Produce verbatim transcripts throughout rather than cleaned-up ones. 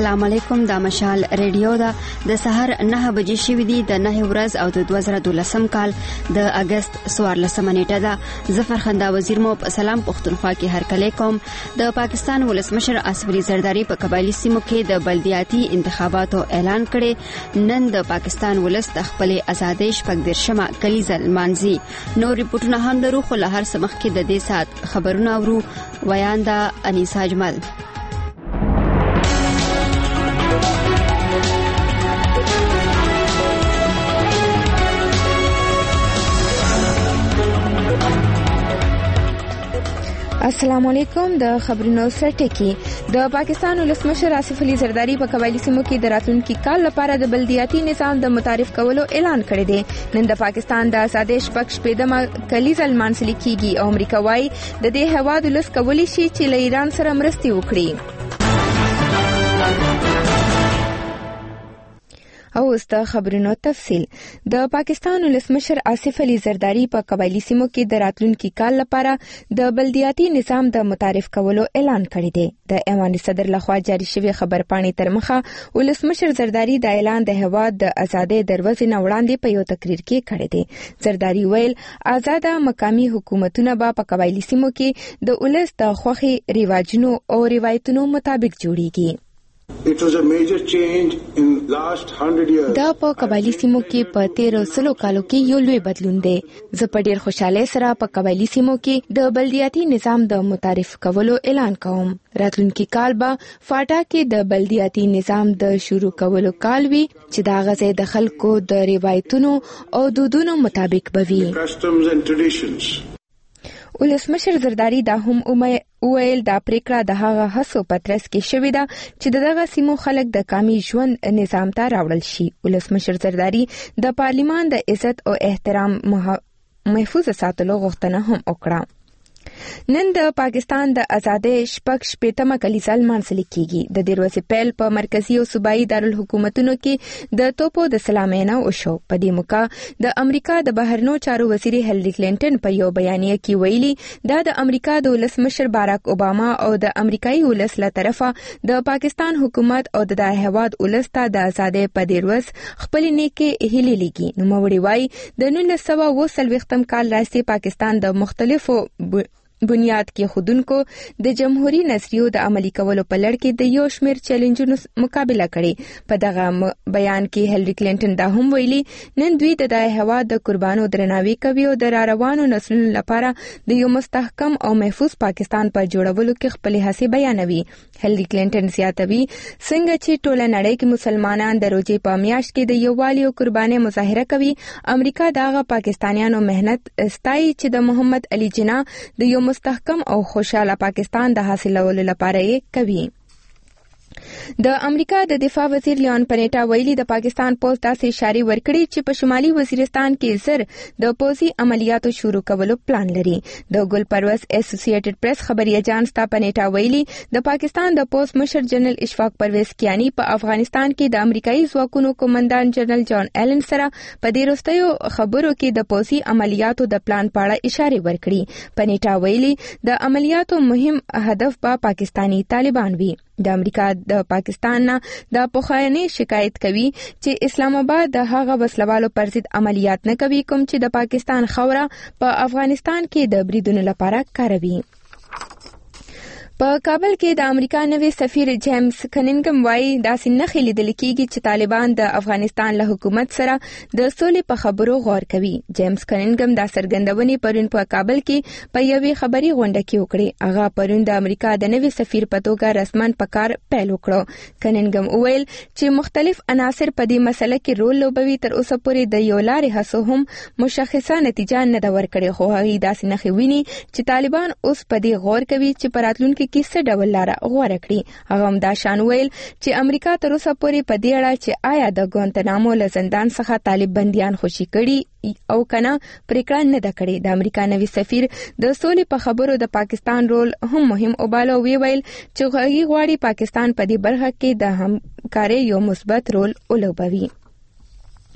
السلام علیکم. د مشال ریډیو دا د سحر نه بجې شوې دي د نه ورځ او د دوه زره دولسم کال د اگست څوارلسمه نیټه ده. ظفر خندا وزیر مو په سلام پښتونخوا کې هرکلی کوم. د پاکستان ولسمشر آصف علي زرداری په قبایلی سیمو کې د بلدیاتي انتخاباتو اعلان کړي. نن د پاکستان ولس د خپل ازادۍ شپږ دیرشمه کلیزه لمانځي. نو ریپورتونه هم لرو خو له هر څه مخکې د دې ساعت خبرونه اورو. ویاندا انیسا اجمل. السلام علیکم. د خبرونو سرټکی. د پاکستان ولسمشر آصف علي زرداری په قبایلی سیمو کې د راتلونکي کال لپاره د بلدیاتي نظام د متعارف کولو اعلان کړی دی. نن د پاکستان د آزادۍ شپږ شپېدمه کلیزه لمانځل کیږي او امریکا وايي د دې هواد ولس کولی شي چې له ایران سره مرستې وکړي. او اوس د خبرونو تفصیل. د پاکستان ولسمشر آصف علي زرداری په قبایلی سیمو کې د راتلونکي کال لپاره د بلدیاتي نظام د متعارف کولو اعلان کړی دی. د ایوان صدر لخوا جاری شوی خبرپاڼې تر مخه ولسمشر زرداری د اعلان د هواد د ازادۍ دروازې نه وړاندې په یو تقریر کې کړی دی. زرداری ویل آزاده مقامی حکومتونه به په قبایلی سیمو کې د ولس د خوښې ریواجونو او روایتونو مطابق جوړیږي. It was a major change in last hundred years. دا په قبایلی سیمو کې په تیرو سلو کالو کې یو لوی بدلون دی. زه په ډیر خوشاله سره په قبایلی سیمو کې د بلدیاتي نظام د متعارف کولو اعلان کوم. راتلونکي کال به فاټا کې د بلدیاتي نظام د شروع کولو کال وي چې دا غزه د خلکو د روایتونو او دودونو مطابق بوي. Customs and traditions. ولسمشر زرداری دا هم وویل دا پریکړه د هغه هڅو په ترڅ کې شوې ده چې دغه سیمو خلک د کامي ژوند نظام ته راوړل شي. ولسمشر زرداری د پارلیمان د عزت او احترام محفوظ ساتلو غوښتنه هم وکړه. نن د پاکستان د آزادۍ شپږ شپېتمه کلیزه لمانځل کیږي. د دې ورځې پیل په مرکزی او صوبایي دارالحکومتونو کې د توپو د سلامینه وشو. په دې موقع د امریکا د بهرنیو چارو وزیر هیلری کلینټن په یو بیانیه کې ویلي دا د امریکا د ولسمشر باراک اوباما او د امریکایي ولس له طرفه د پاکستان حکومت او د هیواد ولس ته د آزادۍ په دې ورځ خپل نیکه هیلې لګي. نو موړي وای د نولس سوه اوه څلوېښتم کال راځي پاکستان د مختلفو بنیاد کې خودونکو د جمهوریت نظریو د عملی کولو په لړ کې د یو شمېر چیلنجونو مقابله کړې. په دغه بیان کې هیلری کلینټن دا هم ویلي نن دوی د دای هوا د قربانو درناوي کوي او د روانو نسلونو لپاره د یو مستحکم او محفوظ پاکستان په جوړولو کې خپل هڅې بیانوي. هیلری کلینټن زیاتوي څنګه چې ټوله نړۍ کې مسلمانان د روزې په میاشت کې د یووالي او قربانۍ مظاهره کوي. امریکا دغه پاکستانیانو مهنت ستایي چې د محمد علي جناح د یو مستحکم او خوشاله پاکستان د حاصلولو لپاره یې کوي. د امریکا د دفاع وزیر لیون پنیټا ویلي د پاکستان پوز داسې اشاره ورکړي چې په شمالي وزیرستان کې زر د پوزي عملیاتو شروع کولو پلان لري. د ګل پروس اسوسییټډ پریس خبري اجانس ته پنیټا ویلي د پاکستان د پوز مشر جنرال اشفاق پرویز کیانی په افغانستان کې د امریکایي ځواکونو کمانډان جنرال جان ایلن سره په دې وروستیو خبرو کې د پوزي عملیاتو د پلان په اړه اشاره ورکړي. پنیټا ویلي د عملیاتو مهم هدف به پاکستانی طالبان وي. د امریکا د پاکستان نه د پخوانی شکایت کوي چې اسلام آباد د هغه وسلوالو پر ضد عملیات نه کوي کوم چې د پاکستان خوره په افغانستان کې د بریدونو لپاره کاروي. په کابل کې د امریکا نوی سفیر جیمز کنینګم وايي داسې نه لیدل کېږي چې طالبان د افغانستان له حکومت سره د سولې په خبرو غور کوي. جیمز کنینګم دا څرګندونې پرون په کابل کې په یوې خبري غونډه کې وکړې. هغه پرون د امریکا د نوی سفیر په توګه رسمن په کار پیل وکړو. کنینګم وویل چې مختلف عناصر په دې مسله کې رول لوبوي. تر اوسه پورې د یو لارې هڅو هم مشخصه نتیجه نه ده ورکړې خو هغه داسې نه ویني چې طالبان اوس په دې غور کوي چې په راتلونکي کې څه ډول لاره غوره کړي. هغه هم دا شان ویل چې امریکا تر اوسه پورې په دې اړه چې آیا د ګوانتنامو له زندان څخه طالب بنديان خوشي کړي او کنه پریکړه نه ده کړې. د امریکا نوی سفیر د سولې په خبرو د پاکستان رول هم مهم وباله. وی ویل چې هغه غواړي پاکستان په دې برخه کې د همکارۍ یو مثبت رول ولوبوي.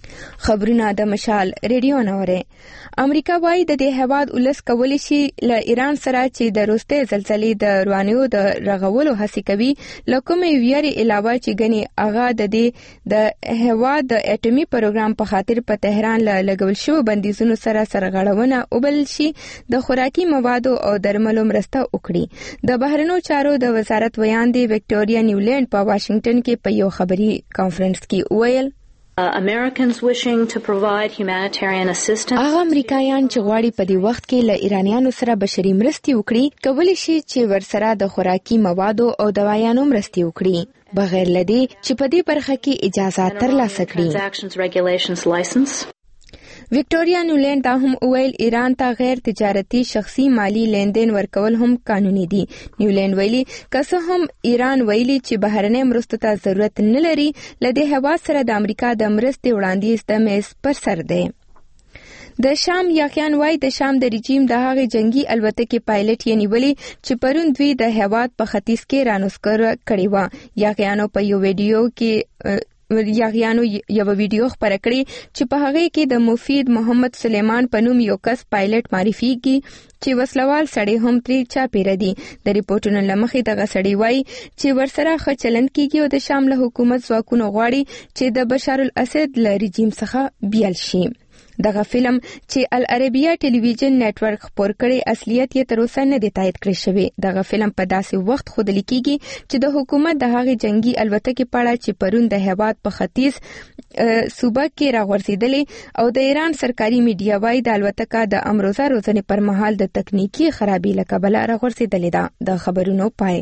خبرونه د مشال ریډیو نوره. امریکا وايي د دې هواد ولس کولی شي له ایران سره چې د روسته زلزلې د روانیو د رغولو هڅه کوي لکه ویری علاوه چې غني اغا د دې د هواد د اټومي پروګرام په خاطر په تهران له لګول شو بندیزونو سره سرغړونه وبل شي د خوراکي موادو او درملو مرسته وکړي. د بهرنیو چارو د وزارت ویان دی وکټوريا نیولند په واشنگټن کې په یو خبري کانفرنس کې ویل Uh, Americans wishing to provide humanitarian assistance. هغه امریکایان چې غواړي په دې وخت کې له ایرانیانو سره بشري مرستې وکړي کولی شي چې ورسره د خوراکي موادو او دوايانو مرستې وکړي بغیر لدی چې په دې برخه کې اجازه ترلاسه کړي. وکټوريا نیولند دا هم ویل ایران ته غیر تجارتي شخصي مالی لیندین ورکول هم قانوني دي. نیولند ویلي که هم ایران ویلي چې بهرنۍ مرستو ته ضرورت نه لري لدې هوا سره د امریکا د مرستې وړاندیز د میز پر سر دی. د شام یاغیان وای د شام د رژیم د هغې جنگي الوتکې پایلټ یې نیولي چې پرون دوی د هواد په ختیځ کې رانوسکر کړی و. یاغیانو په یو ویډیو کې یاغیانو یو ویډیو خبره کړې چې په هغه کې د مفید محمد سلیمان په نوم یو کس پایلټ معرفي کی چې وسلوال سړی هم ترې چاپیره دي. د ریپورتونو لمخې دغه سړی وای چې ورسره ښه چلند کیږي او د شام له حکومت ځواکونو غواړي چې د بشار الاسد له رژیم څخه بیل شي. دغه فلم چې العربیه ټلویزیون نتورک خبر کړي اصلیت یې تر اوسه نه دی تایید کړی شوی. دغه فلم په داسې وخت خود لیکيږي چې د حکومت د هغې جنگي الوتکې په اړه چې پرون د هواد په ختیځ صوبه کې راغورځېدلې او د ایران سرکاري میډیا وايي د الوتکه د امروزه روزنې پر مهال د تکنیکی خرابي له کبله راغورځېدلې ده. د خبرونو پای.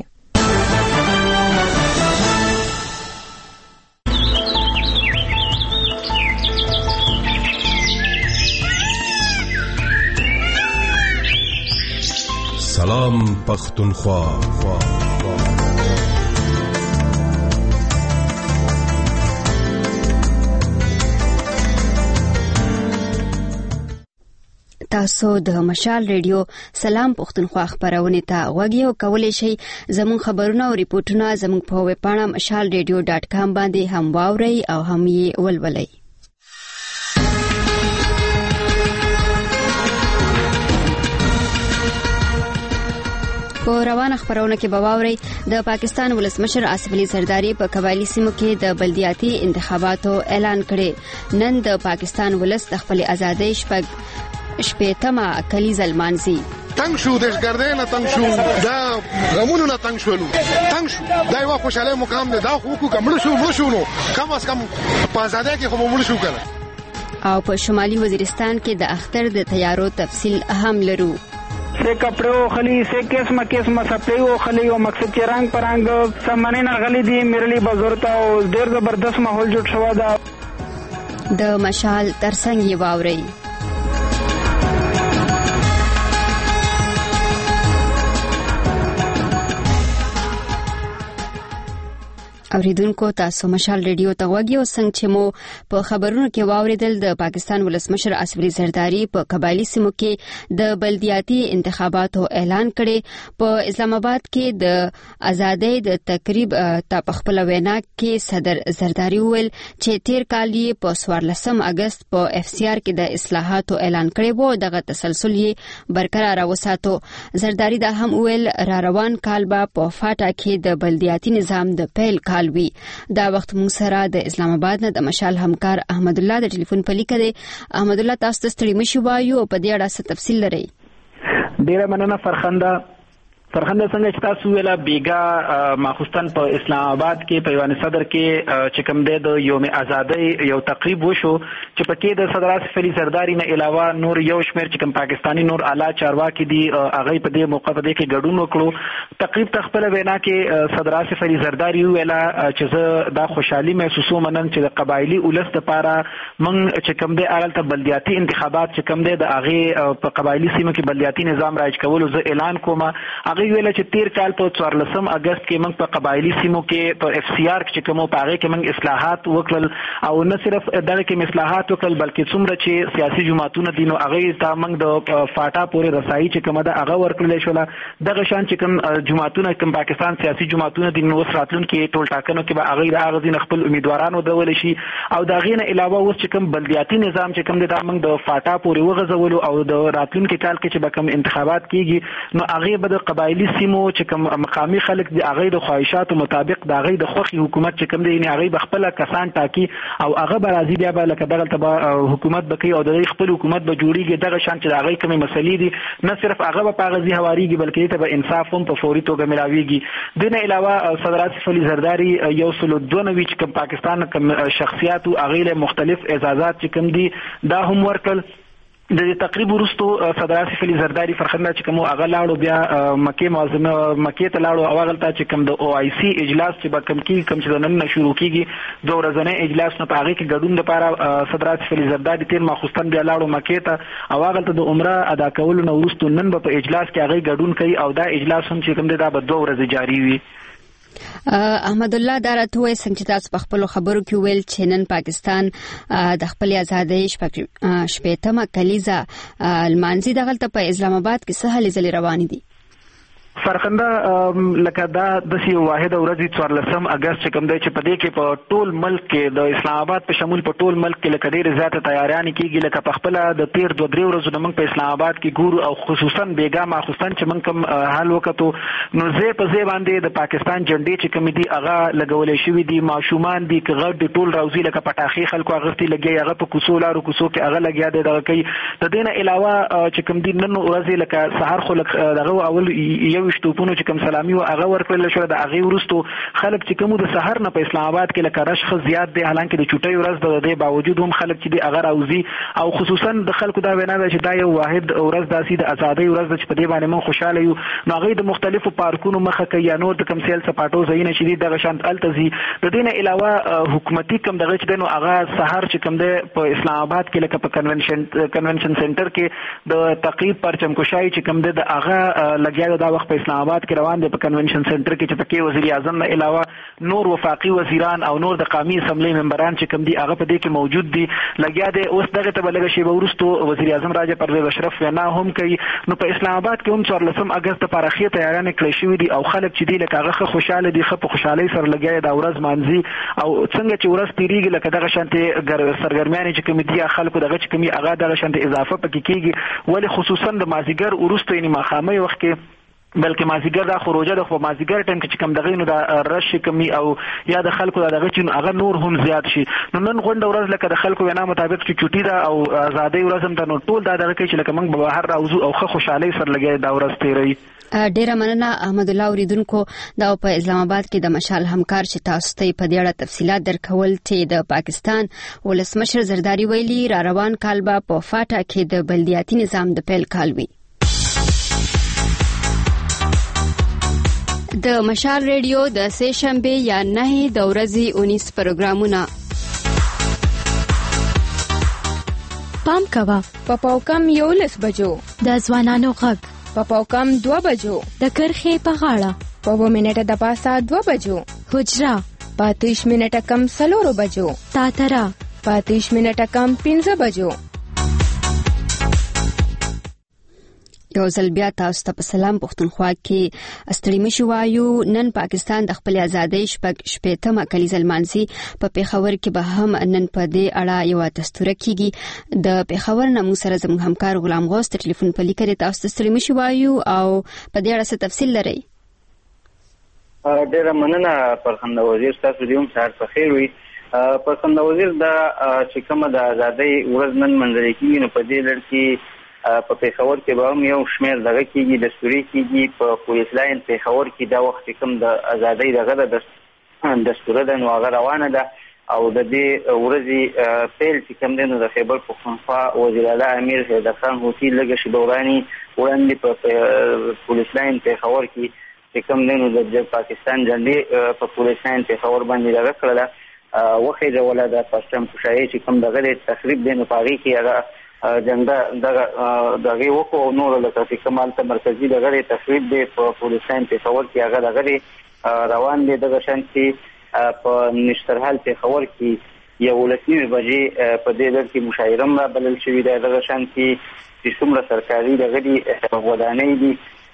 سلام پختونخوا. تاسو د مشال ریډیو سلام پختونخوا خبرونه ته غوږی او کولای شئ زموږ خبرونه او ریپورتونه زموږ په ویب پاڼه مشال ریډیو ډاټ کام باندې هم واورئ او هم یې ولولئ. په روانه خبرونه کې به واورئ د پاکستان ولسمشر آصف علي زرداری په قبایلی سیمو کې د بلدیاتي انتخاباتو اعلان کړي. نن د پاکستان ولس د خپل ازادۍ شپږ شپېتمه کلیزه لمانځي. تنگ شو دشګردې نه تنگ شو دا غمونو نه تنگ شولو تنگ شو دا یو خوشاله مقام نه دا خو کو کمړ شو مړ شو نو کم از کم په ازادۍ کې خو مړ شو کړه. او په شمالي وزیرستان کې د اختر د تیارو تفصیل هم لرو. سے کپڑے خلی سے قسم قسم سپیو خلی او مقصد چې رنگ پرنګ سمانه نه غلي دي میرلی بزرتا او ډیر زبردست ماحول جوړ شو دا د مشال ترڅنګ یې واوري. اوریدونکو تاسو مشال ریډیو ته وګورئ او څنګه چې مو په خبرونو کې واوریدل د پاکستان ولسمشر آصف علي زرداری په قبایلی سیمو کې د بلدیاتي انتخاباتو اعلان کړي. په اسلام آباد کې د ازادۍ د تقریب ته په خپل وینا کې صدر زرداری ویل چې تیر کال یې په څوارلسم اگست په اف سی آر کې د اصلاحاتو اعلان کړي وو. دغه تسلسل یې برقرار وساتو. زرداری دا هم ویل را روان کال به په فاټا کې د بلدیاتي نظام د پیل کال وی. دا وخت موږ سره د اسلام آباد نه د مشال همکار احمد الله د ټلیفون په لیکه دی. احمد الله تاسو ته ستړي مشو وایو په دې اړه څه تفصیل لرئ؟ ډیره مننه فرخنده. فرخنده څنګه چې تاسو ویلا بیګا ماخوستن په اسلام آباد کې په ایوان صدر کې چې کوم د یوم ازادۍ یو تقریب وشو چې پکې د صدر آصف علي زرداری نه علاوه نور یو شمېر چې کوم پاکستانی نور اعلی چارواکي دي هغه په دې موقع په دې کې ګډون وکړو. تقریب ته خپل وینا کې صدر آصف علي زرداری ویلا چې زه دا خوشحالي محسوسوم نن چې د قبایلی ولس لپاره موږ چې کوم د اړه ته بلدیاتي انتخابات چې کوم د هغه په قبایلی سیمو کې بلدیاتي نظام راځ کول زه اعلان کوم. هغه ویل چې تیر کال په څوارلسم اگست کې موږ په قبایلی سیمو کې په اف سی آر کې کوم په هغه کې موږ اصلاحات وکړل او نه صرف دغه کې اصلاحات وکړل بلکې څومره چې سیاسي جماعتونه دي نو هغه ته موږ د فاټا پورې رسایي چې کومه ده هغه ورکړل شو. دغه شان چې کوم جماعتونه کوم پاکستان سیاسي جماعتونه دي نو راتلون کې ټول ټاکنو کې به هغه د هغه دین خپل امیدوارانو دول شي او دا غینه علاوه اوس چې چې کوم بلدیاتي نظام چې کوم د موږ د فاټا پورې وغځولو او د راتلونکي کال کې چې به کوم انتخابات کیږي نو هغه به د قبایلی سیمو چې کوم مقامی خلک د هغه د خواهشاتو مطابق د هغه د خوخي حکومت چې کوم دی نه هغه بخپل کسان ټاکي او هغه به راځي بیا به لکه دغه تبع حکومت بکی او د خپل حکومت به جوړیږي دغه شان چې هغه کومه مسلې دي نه صرف هغه په غزي هواريږي بلکې ته به انصاف هم په فوري توګه ملاويږي دنه علاوه صدر آصف علي زرداری یو سل دوه نوي چې کوم پاکستان کوم شخصیت او هغه مختلف اعزازات چې کوم دي دا هم ورکل د تقریبا ورستو صدر آصف علي زرداری فرخنده چې کوم هغه لاړو بیا مکه معظمه مکه ته لاړو او هغه ته چې کوم د او آی سی اجلاس چې به کوم کی کوم چې نن شروع کیږي دوه ورځې اجلاس نه پاره کې ګډون لپاره صدر آصف علي زرداری تیر ماخوستن بیا لاړو مکه ته او هغه ته د عمره ادا کولو نو ورستو نن په اجلاس کې هغه ګډون کوي او دا اجلاس هم چې کوم دا به دوه ورځې جاری وي. احمد الله دارته وای څنګه چې تاسو په خپل خبرو کې ویل چې نن پاکستان د خپل ازادۍ شپږمه کلیزه المانزي دغه ته په اسلام آباد کې سهل ځلې روان دي فرخنده لکه دا د سی واحد ورځې څوارلسم اگست چې کوم دی چې په دې کې په ټول ملک کې د اسلام آباد په شمول په ټول ملک کې لکه ډېر زیاته تیاریان کیږي لکه په خپل د تیر دوه درې ورځې د موږ په اسلام آباد کې ګورو او خصوصا بیګا ماخوستن چې موږ کوم حال وکړو نو زه په زه باندې د پاکستان جنډې چې کوم دي هغه لګولې شوې دي ماشومان دي که غړ ټول راوځي لکه پټاخي خلکو اغستې لګي هغه په کوڅو لارو کوڅو کې هغه لګیا دی دغه کوي د دې نه علاوه چې کوم دي نن ورځې لکه سحر خلک دغه اول یو شتوپونو چې کوم سلامي او هغه ورکړل شو د هغه ورستو خلک چې کوم د سحر نه په اسلام آباد کې لکه رشخ زیات دي حالانکه د چټي ورځ د دې باوجود هم خلک چې دی هغه راوځي او خصوصا د خلکو دا وینا ده چې دا یو واحد ورځ داسي د ازادۍ ورځ چې په دې باندې من خوشاله یو نو هغه د مختلفو پارکونو مخه کوي یا نور د کوم سیل سپاټو زینه چې دی دغه شانت التزي د دې نه علاوه حکومتي کوم دغه چې نو هغه سحر چې کوم دی په اسلام آباد کې لکه په کنونشن کنونشن سنټر کې د تقریب پرچم کوشای چې کوم دی د هغه لګیا د وخت په اسلام آباد کې روان دي په کنونشن سنټر کې چې پکې وزیر اعظم نه علاوه نور وفاقي وزیران او نور د قومي اسمبلی ممبران چې کوم دي هغه په دې کې موجود دي لګیا دي اوس دغه ته بلګه شی ورستو وزیر اعظم راجا پرویز اشرف وینا هم کوي نو په اسلام آباد کې هم څوارلسم اگست لپاره خې تیارانه کړې شوې دي او خلک چې دي لکه هغه خوشاله دي خو په خوشحالي سره لګیا د ورځ مانځي او څنګه چې ورځ تیریږي لکه دغه شانته سرګرمیانه چې کوم دي خلکو دغه چې کوم هغه دغه شانته اضافه پکې کیږي ولی خصوصا د مازیګر ورستو یعنی مخامه وخت کې بلکې مازیګر دا خروجه د خو مازیګر ټیم کې کوم دغه نو د رش کمی او یا د خلکو دغه چې هغه نور هم زیات شي نو نن غونډه ورځ لکه د خلکو وینا مطابق چې چټي دا او آزادۍ ورځ هم د نو ټول دا دغه چې لکه موږ به هر راوځو او خو خوشحالي سره لګي دا ورځ تیری ډیره مننه احمد الله اوریدونکو دا په اسلام آباد کې د مشال همکار چې تاسو ته په دې اړه تفصيلات درکول چې د پاکستان ولسمشر زرداری ویلي را روان کال به په فاټا کې د بلدیاتي نظام د پیل کال وي د مشال ریډیو د سه شنبه یا نه د ورځې اونیس پروګرامونه پام کوا په پاوکم یو لس بجو د ځوانانو غږ په پاوکم دوه بجو د کرخي په غاړه په و منټه د پاسه دوه بجو حجرا پاتیش منټه کم سلورو بجو تاترا پاتیش منټه کم پنځه بجو یو ځل بیا تاسو ته په سلام پښتونخوا کې استړي مشو وایو نن پاکستان د خپل ازادۍ شپږ شپږمه کلیزه المانزي په پیښور کې به هم نن په دې اړه یو تستوره کیږي د پیښور نمو سره زموږ همکار غلام غوث ته ټلیفون په لیکه تاسو ته استړي مشو وایو او په دې اړه څه تفصیل لرئ ډیره مننه فرخنده وزیر تاسو دې هم سهار په خیر وي فرخنده وزیر دا چې کومه د ازادۍ ورځ نن منځري کیږي نو په دې لړ کې په پیښور کې به هم یو شمېر دغه کېږي دستوري کېږي په پولیس لاین پیښور کې دا وخت کوم د ازادۍ دغه د دستوره ده نو هغه روانه ده او د دې ورځې پیل چې کوم دی نو د خیبر پښتونخوا وزیر اعلی امیر حیدر خان هوتي لږه شېبه وړاندې وړاندې په پولیس لاین پیښور کې چې کوم دی نو د پاکستان جنډې په پولیس لاین پیښور باندې دغه کړله وښېژوله د پرچم کشایي چې کوم دغه د تخریب دی نو په هغې کې هغه جنډه دغه دغه وکړو نور لکه کمال ته مرکزی دغه تخریب دی په پولیس لاین پیښور کې هغه دغه روان دی دغه شان چې په نشترحال پیښور کې یو لسنیمې بجې په دې ځای کې مشاعره را بلل شوې ده دغه شان چې چې څومره سرکاري دغه دي ودانۍ دي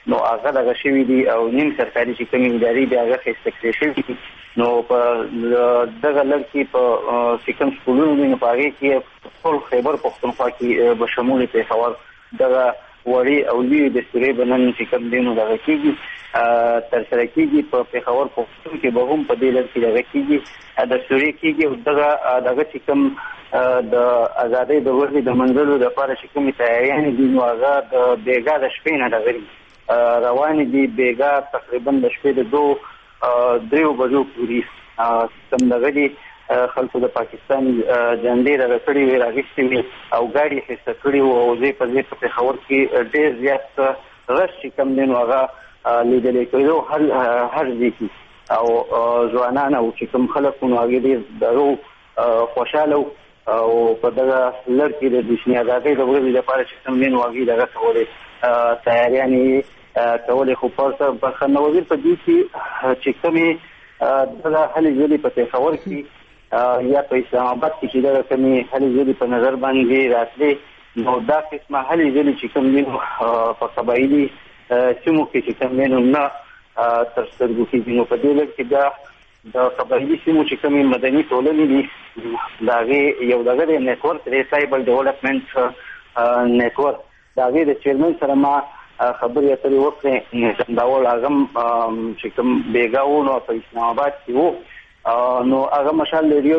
نو هغه دغه شوي دي او نیم سرکاري چې کومې ادارې دي هغه ښایسته کړې شوي دي. نو په دغه لړ کې په چې کوم سکولونه دي نو په هغې کې ټول خیبر پښتونخوا کې به شمول پېښور دغه وړې او لویې دستورې به نن چې کوم دی نو دغه کېږي ترسره کېږي. په پېښور پښتون کې به هم په دې لړ کې دغه کېږي دستورې کېږي او دغه دغه چې کوم د ازادۍ د ورځې د منځلو لپاره چې کومې تیاریانې دي نو هغه د بېګا د شپې نه دغه دي روانې دي. بېګا تقریبا د شپې د دوه دریو بجو پورې کوم دغه دي خلکو د پاکستان جنډې دغه کړې وې راغېستې وې او ګاډي اخیسته کړي وو او ځای په ځای په پېښور کې ډېر زیات رش چې کوم دی نو هغه لیدلی کېدو هر ځای کې او ځوانان او چې کوم خلک نو هغې ډېر دغه خوشحاله وو او په دغه لړ کې د دوشني ازادۍ د ورځې لپاره چې کوم دی نو هغې دغه کولې تیاریانې کولې. خو په خان وزیر په دې کې چې کومې دغه هلې ځلې په پېښور کې یا په اسلام آباد کې چې دغه کومې هلې ځلې په نظر باندې راتلې نو دا قسمه هلې ځلې چې کوم دی نو په قبایلي سیمو کې چې کوم دی نو نه تر سترګو کېږي. نو په دې لړ کې دا د قبایلي سیمو چې کومې مدني ټولنې دي د هغې یو دغه دی نیټورک دی ټرایبل ډیولپمنټ نیټورک د هغې د چیرمن سره ما خبرې اترې وکړې. نظام داول هغه چې کوم بېګا و نو په اسلام آباد کې و نو هغه مشال ریډیو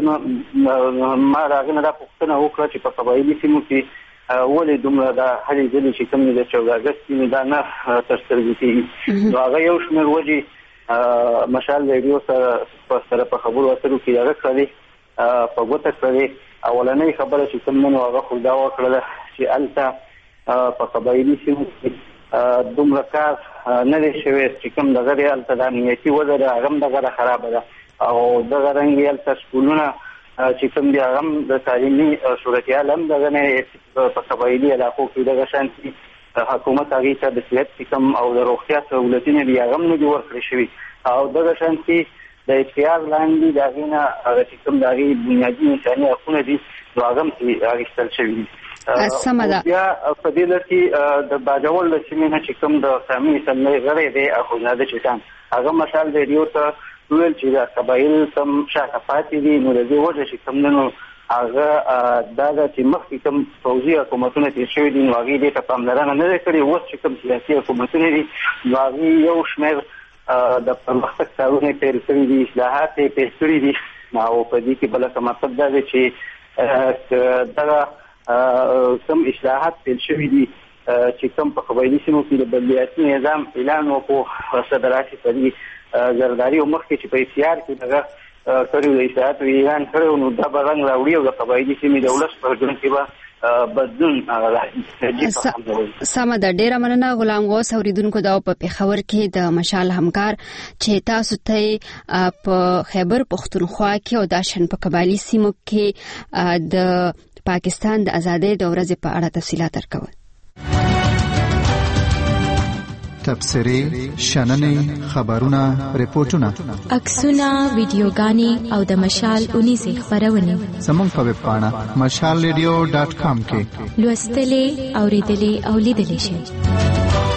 ما د هغې نه دا پوښتنه وکړه چې په قبایلي سیمو کې ولې دومره دا هلې ځلې چې کوم د چوده اګست نو دا نه تر سترګو کېږي. نو هغه یو شمېر وجې مشال ریډیو سره سره په خبرو اترو کې هغه کړلې په ګوته کړلې. اولنۍ خبره چې کوم نو هغه خو دا وکړله چې هلته په قبایلي سیمو کې دومره کار نه دی شوی چې کوم دغه دی هلته د امنیتي وضع ده هغه هم دغه خرابه ده او دغه رنګ یې هلته سکولونه چې کوم دی هغه هم د تعلیمي صورتحال هم دغه نه په قبایلي علاقو کې دغه شانتي حکومت هغې ته د صحت چې کوم او د روغتیا سهولتونه دي هغه هم نه دي ورکړی شوي او دغه شانتي د اختیار لاندې د هغې نه هغه چې کوم د هغې بنیادي انساني حقونه دي نو هغه هم ترې اخیستل شوي دي. سمه ده. بیا په دې لړ کې د باجوړ له سیمې نه چې کوم د قومي اسمبلۍ غړی دی اخوندزاده چټان هغه مشال ریډیو ته وویل چې دا قبایل کم شاته پاتې دي نو د دې وجه چې کوم نه نو هغه دا ده چې مخکې کوم پوځي حکومتونه تېر شوي دي نو هغې دې ته پاملرنه نه ده کړې. اوس چې کوم سیاسي حکومتونه دي نو هغې یو شمېر د پرمختګ کارونه یې پیل کړي دي اصلاحات یې پیل کړي دي او په دې کې بله مطلب دا دی چې دغه کوم اصلاحات پیل شوي دي چې کوم په قبایلي سیمو کې د بلدیاتي نظام اعلان وکړو صدر آصف علي زرداري او مخکې چې په اختیار کې دغه کړي د اصلاحاتو اعلان کړی نو دا به رنګ راوړي او د قبایلي سیمې د ولس په ژوند کې به بدلون راځي. سمه ده. ډېره مننه غلام غوث. اورېدونکو دا په پېښور کې د مشال همکار چې تاسو ته په خیبر پښتونخوا کې او داشن په قبایلي سیمو کې د پاکستان د ازادۍ د ورځې په اړه تفصیلات ورکول. تبصرې، شننې، خبرونه، ریپورتونه، عکسونه، ویډیوګانې او د مشال اونیزې خبرونه زموږ په ویب پاڼه مشال ریډیو ډاټ کام کې لوستلې، اوریدلې او لیدلې شئ.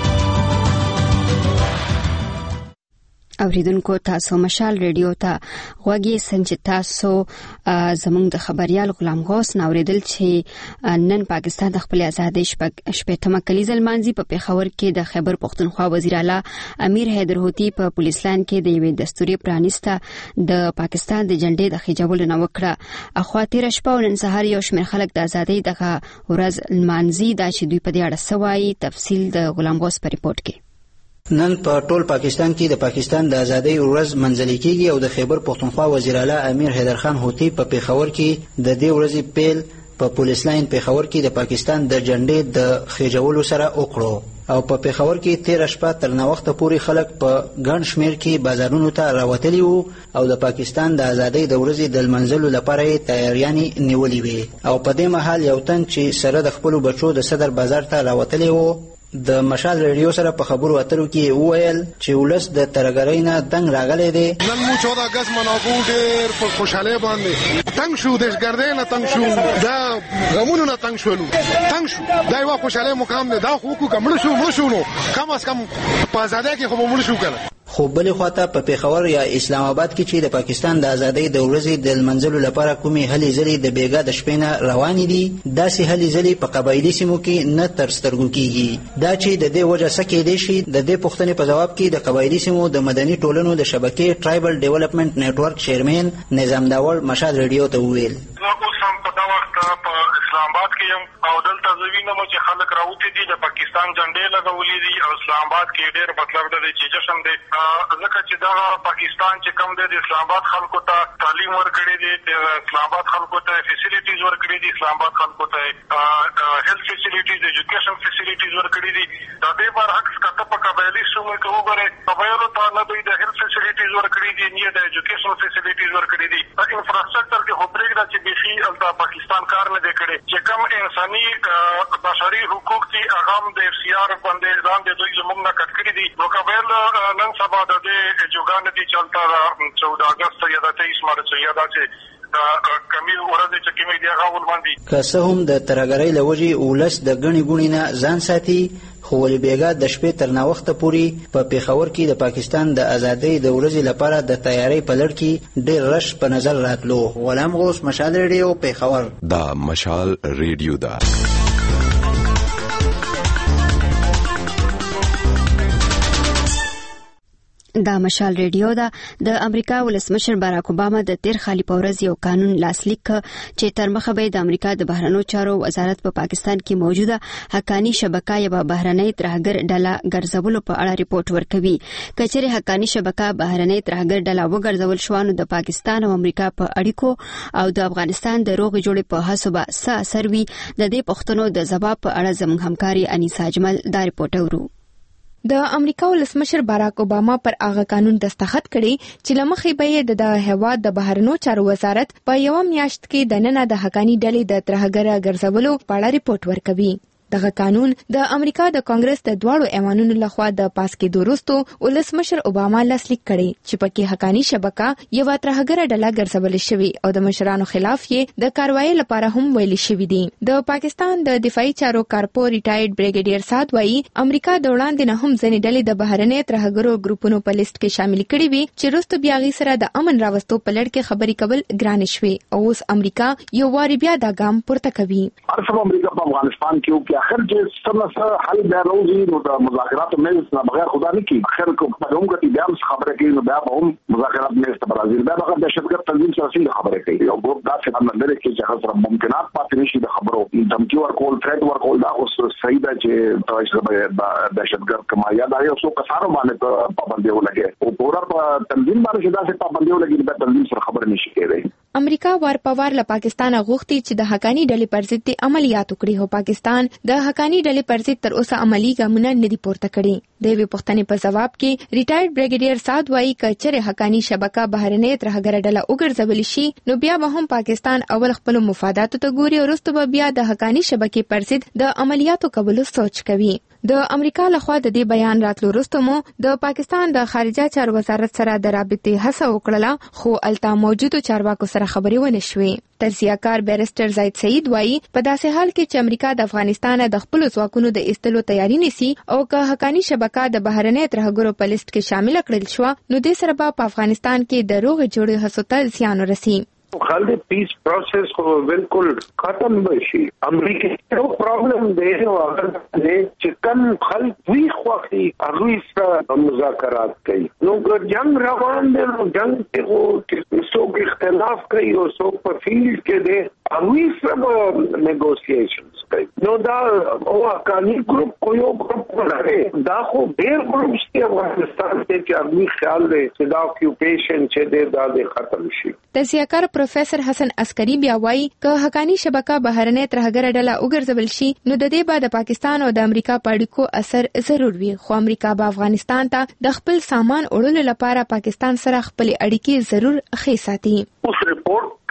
اوریدونکو تاسو مشال ریډیو ته غوږی سنج تاسو زموږ د خبريال غلام غوث نوریدل چې نن پاکستان د خپل ازادۍ شپږمه کلیزه لمانځي. په پېښور کې د خیبر پښتونخوا وزیر اعلی امیر حیدر هوتی په پولیس لاین کې د یوې دستوري پرانیسته د پاکستان د جنډې د خېجول نه وکړه. اخوا تیر شپه نن سهار یو شمېر خلک د ازادۍ دغه ورځ لمانځي دا چې دوی په دې اړه سوای. تفصیل د غلام غوث په ریپورت کې. نن په ټول پاکستان کې د پاکستان د ازادۍ ورځ منځلې کېږي او د خیبر پښتونخوا وزیر اعلی امیر حیدر خان هوتی په پېښور کې د دې ورځې پیل په پولیس لاین پېښور کې د پاکستان د جنډې د خېجولو سره وکړو او په پېښور کې تیر شپه تر ناوخته پورې خلک په ګڼ شمېر کې بازارونو ته راوتلي وو او د پاکستان د ازادۍ د ورځې د لمانځلو لپاره یې تیاریانې نیولې وې او په دې مهال یو تن چې سره د خپلو بچو د صدر بازار ته راوتلی وو د مشال ریډیو سره په خبرو اترو کې وویل چې ولس د ترګرۍ نه دنګ راغلی دی. نن مو چودہ اگست مناکو ډېر په خوشحالۍ باندې تنګ شو، دهشتګردۍ نه تنګ شو. دا غمونو نه تنگ شولو تنگ شو دا یو خوشاله مقام نه دا خو کو کمړ شو مړ شو نو کم از کم په آزادۍ کې خو مړ شو کنه. خو بلې خواته په پیښور یا اسلام آباد کې چې د پاکستان د ازادۍ د ورځې د لمانځلو لپاره کومې هلې ځلې د بیګا د شپې نه روانې دي، داسې هلې ځلې په قبایلي سیمو کې نه تر سترګو کېږي. دا چې د دې وجه څه کېدای شي، د دې پوښتنې په ځواب کې د قبایلي سیمو د مدني ټولنو د شبکې ټرایبل ډیولپمنټ نیټورک چیرمن نظام داول مشال ریډیو ته وویل. اسلام آباد کې یم او دلته زه وینم چې خلک راوتي دي د پاکستان جنډې لګولې دي او اسلام آباد کې ډېر مطلب دی چې جشن دی، ځکه چې دا پاکستان چې کوم دی د اسلام آباد خلکو ته تعلیم ورکړی دی، د اسلام آباد خلکو ته فیسیلیټیز ورکړي دي، اسلام آباد خلکو ته هیلث فیسیلیټیز ایجوکیشن فیسیلیټیز ورکړي دي. د دې برعکس کته په قبایلي سیمو کې وګورئ قبایلو ته نه دوی د هیلث فیسیلیټیز ورکړي دي نه د ایجوکیشن فیسیلیټیز ورکړي دي. په انفراستراکچر کې خو پرېږده چې بیخي هلته پاکستان کار نه دی کړی. چې کوم انساني بشري حقوق دي هغه هم د اف سی آر باندې ځان د دوی زموږ نه کټ کړي دي. نو قبایل نن سبا د دې جوګان دي چلته چودہ اګست یا د تیئیس مارچ یا داسې کمی ورځې چې کومې دي هغه ولمانځي. که څه هم د ترهګرۍ له وجې ولس د ګڼې ګوڼې نه ځان ساتي، خو ولې بیګا د شپې تر ناوخته پورې په پیښور کې د پاکستان د ازادۍ د ورځې لپاره د تیارۍ په لړ کې ډېر رش په نظر راتلو. غلام غوث، مشال ریډیو، پیښور. دا مشال ریډیو ده. دا مشال ریډیو ده. د امریکا ولسمشر باراک اوباما د تیر خالي په ورځ یو قانون لاسلیک چې تر مخه به د امریکا د بهرنیو چارو وزارت په پا پاکستان کې موجوده حقانی شبکه یا بهرنۍ ترهګر ډله ګرځولو په اړه ریپورت ورکوي. کچېرې حقانی شبکه بهرنۍ ترهګر ډله وګرځول شو نو د پاکستان او امریکا په اړیکو او د افغانستان د روغ جوړې په هڅو به څه اثر وي. د دې پوښتنو د ځواب په اړه زموږ همکاري انیسا اجمل دا ریپورت اورو. د امریکا ولسمشر باراک اوباما پر هغه قانون دستخط کړي چې لمخې به د هیواد د بهرنیو چارو وزارت په یو میاشت کې د نن د حقانی ډلې د ترهګر ګرځولو په اړه ریپورت ورکوي. دغه قانون د امریکا د کانګرس د دواړو ایوانونو لخوا د پاس کېدو وروسته ولسمشر اوباما لاسلیک کړي چې پکې حقانی شبکه یو ترهګر ډله ګرځول شوی او د مشرانو خلاف یې د کاروایی لپاره هم ویل شوی دي. د پاکستان د دفاعي چارو کارپو ریټایرډ بریګیډیر سعد وایي امریکا د وړاندې نه هم ځینې ډلې د بهرنۍ ترهګرو ګروپونو په لیست کې شامل کړي وي چې وروسته بیا غي سره د امن راوستو په لړ کې خبرې کول ګران شوي او اوس امریکا یو واری بیا دا ګام پورته کوي. ارسم امریکا په افغانستان کې اخر چې څنګه حل بیا راوځي نو د مذاکراتو مېز نه بغیر خدا نه کی اخر کو په کوم کې بیا خبره کوي نو بیا هم مذاکرات مېز ته برازیل بیا هغه د شرکت تنظیم سره سره خبره کوي او ګروپ دا څه باندې لري چې هغه سره ممکنات پاتې نشي د خبرو دمکی ورکول تھریټ ورکول دا اوس صحیح ده چې تاسو به د شرکت کمایا دا یو څو کسانو باندې پابندي ولګي او پورا تنظیم باندې دا څه پابندي ولګي د تنظیم سره خبره نشي کېدای. امریکا ور په ور له پاکستان غوښتي چې د حقانی ډلې پر ضد عملیات وکړي هو پاکستان د حقانی ډلې پر ضد تر اوسه عملی ګامونه نه دي پورته کړي. د وی پښتنې په جواب کې ریټایرډ بریګیډیر سعد وایي کچره حقانی شبکه بهرنۍ ترهګر ډله وګرځول شي نو بیا به هم پاکستان اول خپل مفاداتو ته ګوري او وروسته به بیا د حقانی شبکې پر ضد د عملیاتو کولو سوچ کوي. د امریکا لخوا د دې بیان راتلو وروسته مو د پاکستان د خارجه چارو وزارت سره د رابطې هڅه وکړه خو التا موجودو چارواکو سره خبرې ونه شوې. تجزیه‌کار بیرسټر زید سعید وایي په داسې حال کې چې امریکا د افغانستان د خپل ځواکونو د ایستلو تیاری نیسي او که حقانی شبکه د بهرنۍ ترهګرو په لیست کې شامل کړل شو نو د سره په افغانستان کې د روغ جوړې هڅو ته زیان ورسي. خالد پیس پروسس کو بالکل ختم بشي. امریکا یو پرابلم دی او هغه دی چې کله خلک وی خوخي هغه سره مذاکرات کوي نو ګر جنگ روان دی نو جنگ ته څوک اختلاف کوي او څوک په فیلډ کې دی هغه سره نیګوسییشنز کوي نو دا او اکانی ګروپ کوی ګروپ ولري دا خو ډېر ګروپس دی افغانستان کې چې هغه خیال دی چې دا اکیوپیشن چې دی دا ختم شي. تجزیه‌کار پروفیسر حسن عسکری بیا وایي که حقانی شبکه بهرنۍ ترهګر ډله وګرځول شي نو د دې بعد پاکستان او د امریکا په اړیکو اثر ضرور وي خو امریکا به افغانستان ته د خپل سامان وړلو لپاره پاکستان سره خپل اړیکې ضرور ښې ساتي. اوس ریپورت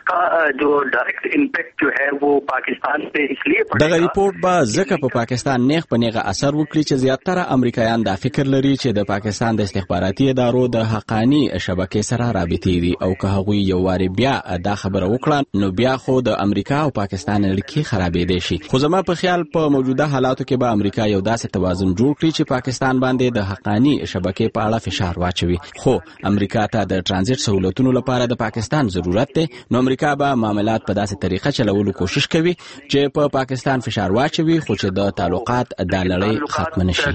उसका जो direct impact जो है वो पाकिस्तान पे इसलिए पड़ेगा. دغه ریپورت به ځکه په پاکستان نیغ په نیغه اثر وکړي چې زیاتره امریکایان دا فکر لري چې د پاکستان د استخباراتي ادارو د حقانی شبکې سره رابطې دي او که هغوی یو واری بیا دا خبره وکړه نو بیا خو د امریکا او پاکستان اړیکې خرابېدې شي. خو زما په خیال په موجوده حالاتو کې به امریکا یو داسې توازن جوړ کړي چې پاکستان باندې د حقانی شبکې په اړه فشار واچوي. خو امریکا ته د ترانزیت سہولتونو لپاره د پاکستان ضرورت دی، نو امریکا به معاملات په داسې طریقه چلولو کوشش کوي چې په پاکستان فشار واچوي خو چې د تعلقات د لړۍ ختم نشي.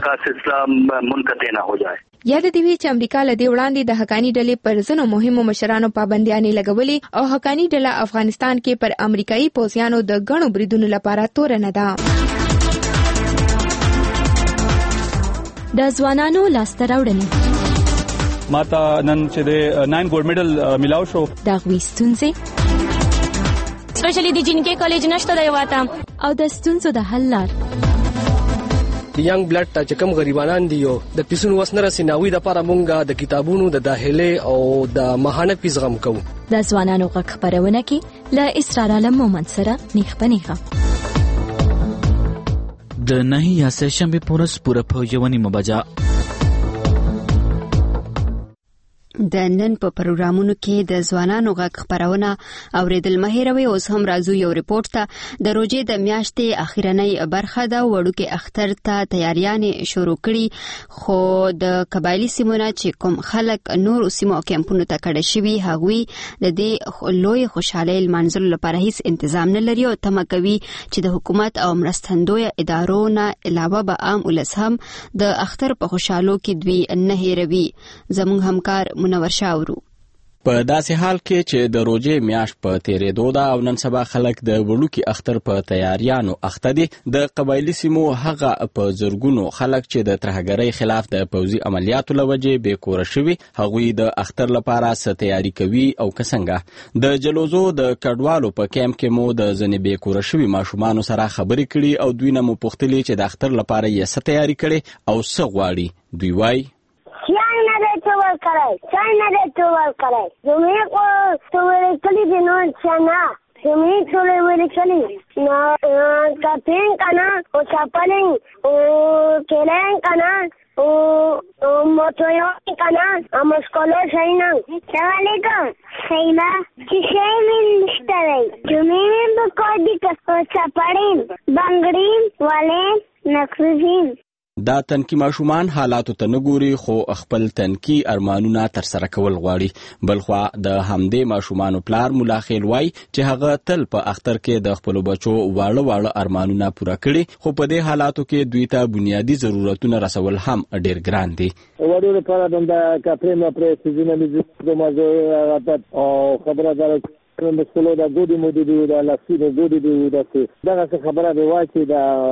یاد دی وی چې امریکا له دې وړاندې د حقانی ډلې پر ځینو مهمو مشرانو پابندیانې لګولې او حقانی ډله افغانستان کې پر امریکایي پوځیانو د غنو بریدونو لپاره تور نه ده. د ځوانانو لاسته راوړنې ماته نن چې د ناین ګولډ میډل ملاو شو. د غوي ستونزې سپیشلی د جنکې کالج نشته دی واته او د ستونزو د حل لار. د ینګ بلډ ته چې کوم غریبانان دي یو د پیسونو وسنه رسیناوي د لپاره مونږه د کتابونو د داخله او د ماهانه فیس غم کوو. د ځوانانو غږ خبرونه کې له اسرار علم مومند سره نیخ پنیخه د نهي یا سه شنبه پورس پوره په یو نیمه بجا. د نن په پروګرامونو کې د ځوانانو غږ خبرونه اوریدل مهیروي. اوس هم راځو یو ریپورت ته. د روزې د میاشتې اخیرنۍ برخه ده وړوکې اختر ته تیاریانې شروع کړي، خو د قبایلی سیمونه چې کوم خلک نور سیمو او کمپونو ته کډه شوي هغوی د دې لوی خوشحالۍ لمانځلو لپاره هیڅ تنظیم نه لري او تمه کوي چې د حکومت او مرستندویه ادارو نه علاوه به عام ولس هم د اختر په خوشحالو کې دوی نه هیروي. زموږ همکار منور شاورو په داسې حال کې چې د روزې میاشت په تیرېدو ده او نن سبا خلک د وړوکي اختر په تیاریانو اخته دي، د قبایلی سیمو هغه په زرګونو خلک چې د ترهګرۍ خلاف د پوځي عملیاتو له وجې بې کوره شوي هغوی د اختر لپاره څه تیاری کوي او که څنګه. د جلوزو د کډوالو په کیمپ کې مو د ځینې بې کوره شوي ماشومانو سره خبرې کړي او دوی نه مو پوښتلي چې د اختر لپاره یې څه تیاری کړي او څه غواړي. دوی وایي چای نه دی تو ورکړی چای نه دی تو ورکړی زموږ خو تو ورکړي دي نو چنا زموږ ټولې ورکړي نو کپین که نه او چپلین او کلین که نه او موتویون که نه او مسکولو شایی نه. سلام علیکم خیمه چې شای مې نشته دی جمعې مې بکار دي که چپلین بنګړین والین نقصین. دا تنکی ماشومان حالاتو ته نه ګوري خو خپل تنکی ارمانونه تر سره کول غواړي. بلخوا د همدې ماشومانو پلار مولا خیل وای چې هغه تل په اختر کې د خپل بچو واړه واړه ارمانونه پوره کړي، خو په دې حالاتو کې دوی ته بنیادی ضرورتونه رسول هم ډیر ګران دي. وړو لپاره د کاپریم پرې سيزونه مې د مازو غاټ او خبره ده د سلو د ګودي مودي دی د لاسینو ګودي دی د دغه خبره دی وای چې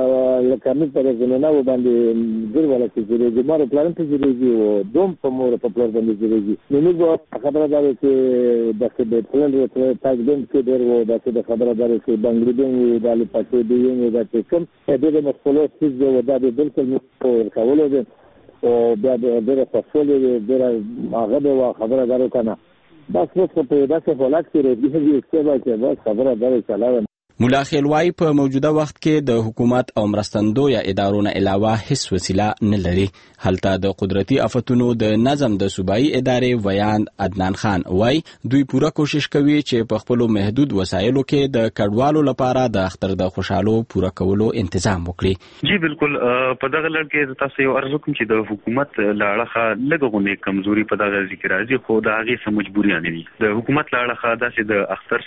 د لکه پر زمينه و باندې ډیر ولا چې د مارو پلان ته جوړیږي او دوم په مور په پلان باندې جوړیږي. نو موږ خبره ده چې د څه د پلان ورته تاګدم کې ډیر و د خبره ده چې بنگړي دی د لپاره دی یو د کوم د مسؤلیت چې د د بالکل نو کولو دي او بیا د ډیره فاصله ډیره هغه به خبره دارو کنه بس وخت په داسې حالت کې راځي چې بس بس خبره ده چلاوه. مولا خیلوای په موجوده وخت کې د حکومت او مرستندویه ادارو نه علاوه هیڅ وسیله نه لري. هلته د قدرتي آفتونو د نظم د صوبایي ادارې ویاند عدنان خان وای دوی پوره کوشش کوي چې په خپل محدود وسایلو کې د کډوالو لپاره د اختر د خوشحالو پوره کولو تنظیم وکړي. جی بالکل په دغه لړ کې تاسو یو ارزو کوم چې د حکومت لاړه لګونه کمزوري په دغه ذکر راځي، خو د هغه سم مجبوریان دي. د حکومت لاړه داسې د اختر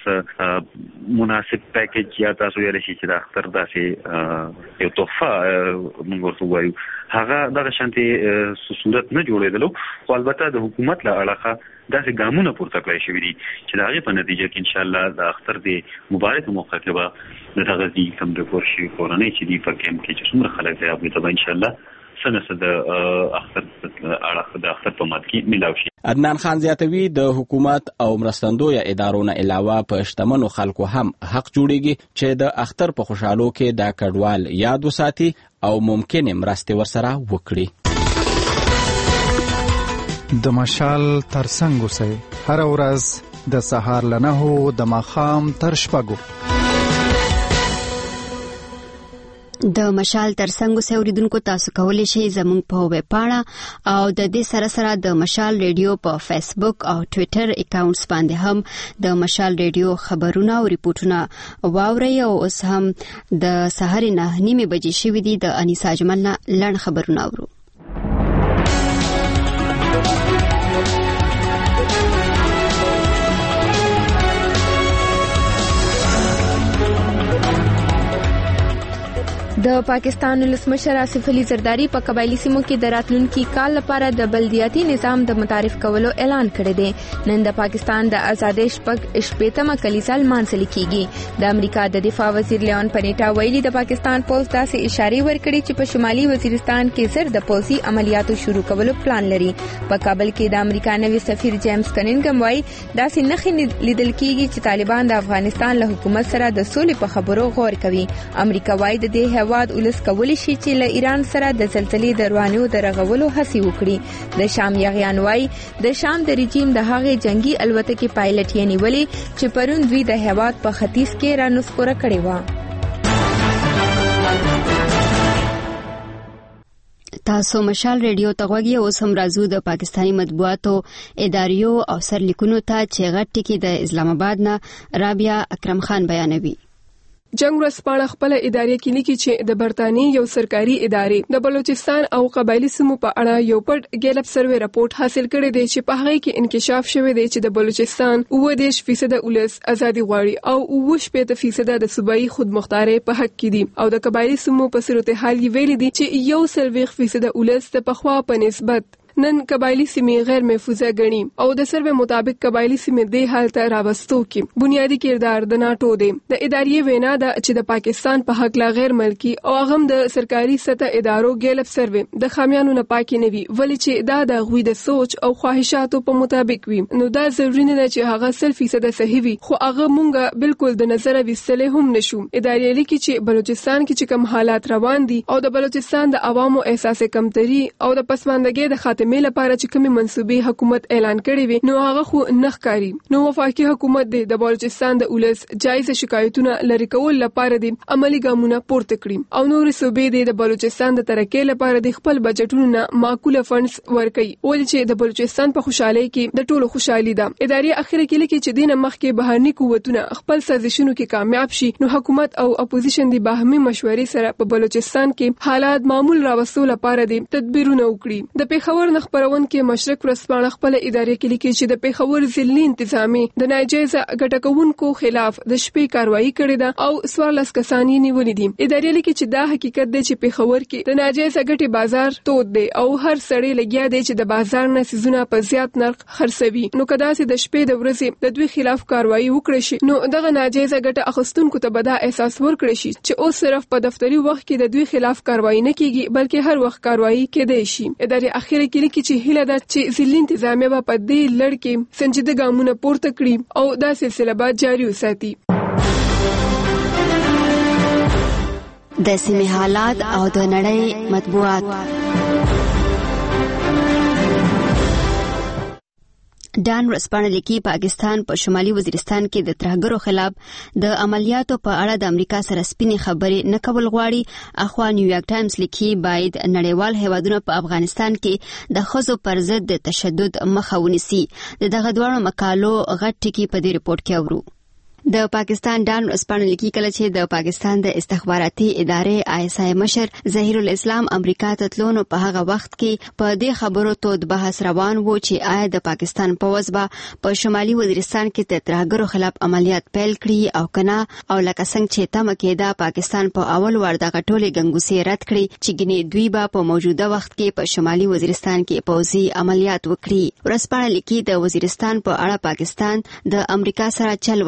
سره مناسب پیکیج یا تاسو یې راشي چې د اختر داسې یو تحفه موږ ورته وایو هغه دغه شانتي صورت نه جوړېدلو، خو البته د حکومت له اړخه داسې ګامونه پورته کړای شوي دي چې د هغې په نتیجه کې انشاءالله د اختر د مبارک موقع کې به د دغه دي کم د کور شوي کورنۍ چې دي په کیمپ کې چې څومره خلک دی هغوی ته به انشاءالله څه نه څه د اختر اړخ د اختر په مات کې میلاو شي. عدنان خان زیاتوي د حکومت او مرستندویه ادارو نه علاوه په شتمنو خلکو هم حق جوړیږي چې د اختر په خوشحالو کې د کډوال یاد وساتي او ممکن مرستې ورسره وکړي. د مشال ترڅنګ اوسئ، هر ورځ د سهار له نهو د ماښام تر شپږو. د مشال ترڅنګ اوریدونکو تاسو کولی شئ زموږ په ویب پاڼه او د دې سره سره د مشال ریډیو په فیسبوک او ټوئیټر اکاونټس باندې هم د مشال ریډیو خبرونه او ریپورتونه واورئ. او اوس هم د سهار نه نیمه بجې شوې دي. د انیسا جمال نه لړ خبرونه اورو. د پاکستان ولسمشر آصف علي زرداری په قبایلی سیمو کې د راتلونکي کال لپاره د بلدیاتي نظام د متعارف کولو اعلان کړی دی. نن د پاکستان د آزادۍ شپږ شپېتمه کلیسا لمانځل کیږي. د امریکا د دفاع وزیر لیون پنیټا ویلي د پاکستان پولیس داسې اشاره ورکړي چې په شمالي وزیرستان کې زر د پولیسي عملیاتو شروع کولو پلان لري. په کابل کې د امریکا نوي سفیر جیمز کنینګم وایي داسې نښې لیدل کیږي چې طالبان د افغانستان له حکومت سره د سولې په خبرو غور کوي. امریکا وایي د دې هواد ولس کولی شي چې له ایران سره د زلزلې د روانیو د رغولو هڅې وکړي. د شام یغیان وایي د شام د رژیم د هغې جنگي الوتکې پایلټ یې نیولې چې پرون دوی د هواد په ختیځ کې رانسکوره کړې وه. تاسو مشال ریډیو ته غوږی. اوس هم راځو د پاکستاني مطبوعاتو اداریو او سرلیکونو ته چې غټ ټکی د اسلام آباد نه رابعه اکرم خان بیانوي. جنگ ورځپاڼه خپل ادارې کې لیکي چې د برتانی یو سرکاري ادارې د بلوچستان او قبایلی سیمو په اړه یو پټ ګیلپ سروې راپورټ حاصل کړی دی چې په هغه کې انکشاف شوی دی چې د بلوچستان اووه دېرش فیصد ولس ازادي غواړي او اووه شپېته فیصد د صوبایي خودمختارۍ په حق کې دي او د قبایلی سیمو په صورتحال یې ویلي دي چې یو څلوېښت فیصد ولس د پخوا په نسبت نن قبایلی سیمې غیر محفوظه ګڼي او د سروې مطابق قبایلی سیمې د حالت راوستو کې بنیادی کردار د ناټو دی. د ادارې وینا ده چې د پاکستان په حق لا غیر ملکی او هغه د سرکاري سطح ادارو ګیلپ سروې د خامیانو نه پاکي نه وي ولې چې دا د غوي د سوچ او خواهشاتو په مطابق وي. نو دا ضروري نه ده چې هغه سل فیصد صحیح وي خو هغه مونږه بالکل د نظر وستلې هم نشو. ادارې لیکي چې بلوچستان کې چې کوم حالات روان دي او د بلوچستان د عوامو احساس کمتري او د پسماندګۍ د خاطر مې لپاره چې کومې منسوبې حکومت اعلان کړي وي نو هغه خو نه ښکاري. نو وفاقي حکومت د بلوچستان د ولس جایز شکایتونه لري کول لپاره د عملی ګامونه پورته کړي او نور صوبې د بلوچستان د ترقۍ لپاره د خپل بجټونو نه معقوله فنډز ورکړي ولې چې د بلوچستان په خوشحالۍ کې د ټولو خوشحالي ده. ادارې اخر کې لیکي چې دینه مخکې بهرني قوتونه خپل سازشونو کې کامیاب شي نو حکومت او اپوزیشن د باهمي مشورې سره په بلوچستان کې حالات معمول راوستلو لپاره د تدبیرونه وکړي. د پیښور نه خبرون کې مشرق ورځپاڼه خپل ادارې کې لیکي چې د پیښور ضلعي انتظامی د ناجایز ګټکونکو خلاف د شپې کاروایی کړې ده او څوارلس کسان یې نیولي دي. ادارې لیکي چې دا حقیقت دی چې پیښور کې د ناجایز ګټې بازار تود دی او هر سړی لګیا دی چې د بازار نه سيزونه په زیات نرخ خرڅوي. نو کدا چې د شپې د ورځې د دوی خلاف کاروایی وکړي شي نو دغه ناجایز ګټه اخیستونکو ته به دا احساس ورکړي شي چې اوس صرف په دفتري وخت کې د دوی خلاف کاروایی نه کیږي بلکې هر وخت کاروایی کېدای شي. ادارې اخر کې لیکي چې هیله ده چې ضلعي انتظامیه به په دې لړ کې سنجیده ګامونه پورته کړي او دا سلسله به جاري وساتي. د سیمې حالات او د نړۍ مطبوعات. ډان ورځپاڼه لیکي پاکستان په شمالي وزیرستان کې د ترهګرو خلاف د عملیاتو په اړه د امریکا سره سپینې خبرې نه کول غواړي. اخوا نیویارک ټایمز لیکي باید نړیوال هیوادونه په افغانستان کې د ښځو پر ضد د تشدد مخه ونیسي. د دغه دواړو مقالو غټ ټکي په دې رپورټ کې اورو. د پاکستان ډان ورځپاڼه لیکي کله چې د پاکستان د استخباراتي ادارې آی اس آی مشر ظهیر الاسلام امریکا ته تلو نو په هغه وخت کې په دې خبرو تود بحث روان و چې آیا د پاکستان پوځ به په شمالي وزیرستان کې د ترهګرو خلاف عملیات پیل کړي او کنه او لکه څنګه چې تمه کېده پاکستان په اول ور دغه ټولې ګنګوسې رد کړي چې ګنې دوی به په موجوده وخت کې په شمالي وزیرستان کې پوځي عملیات وکړي. ورځپاڼه لیکي د وزیرستان په اړه پاکستان د امریکا سره چل ول کوي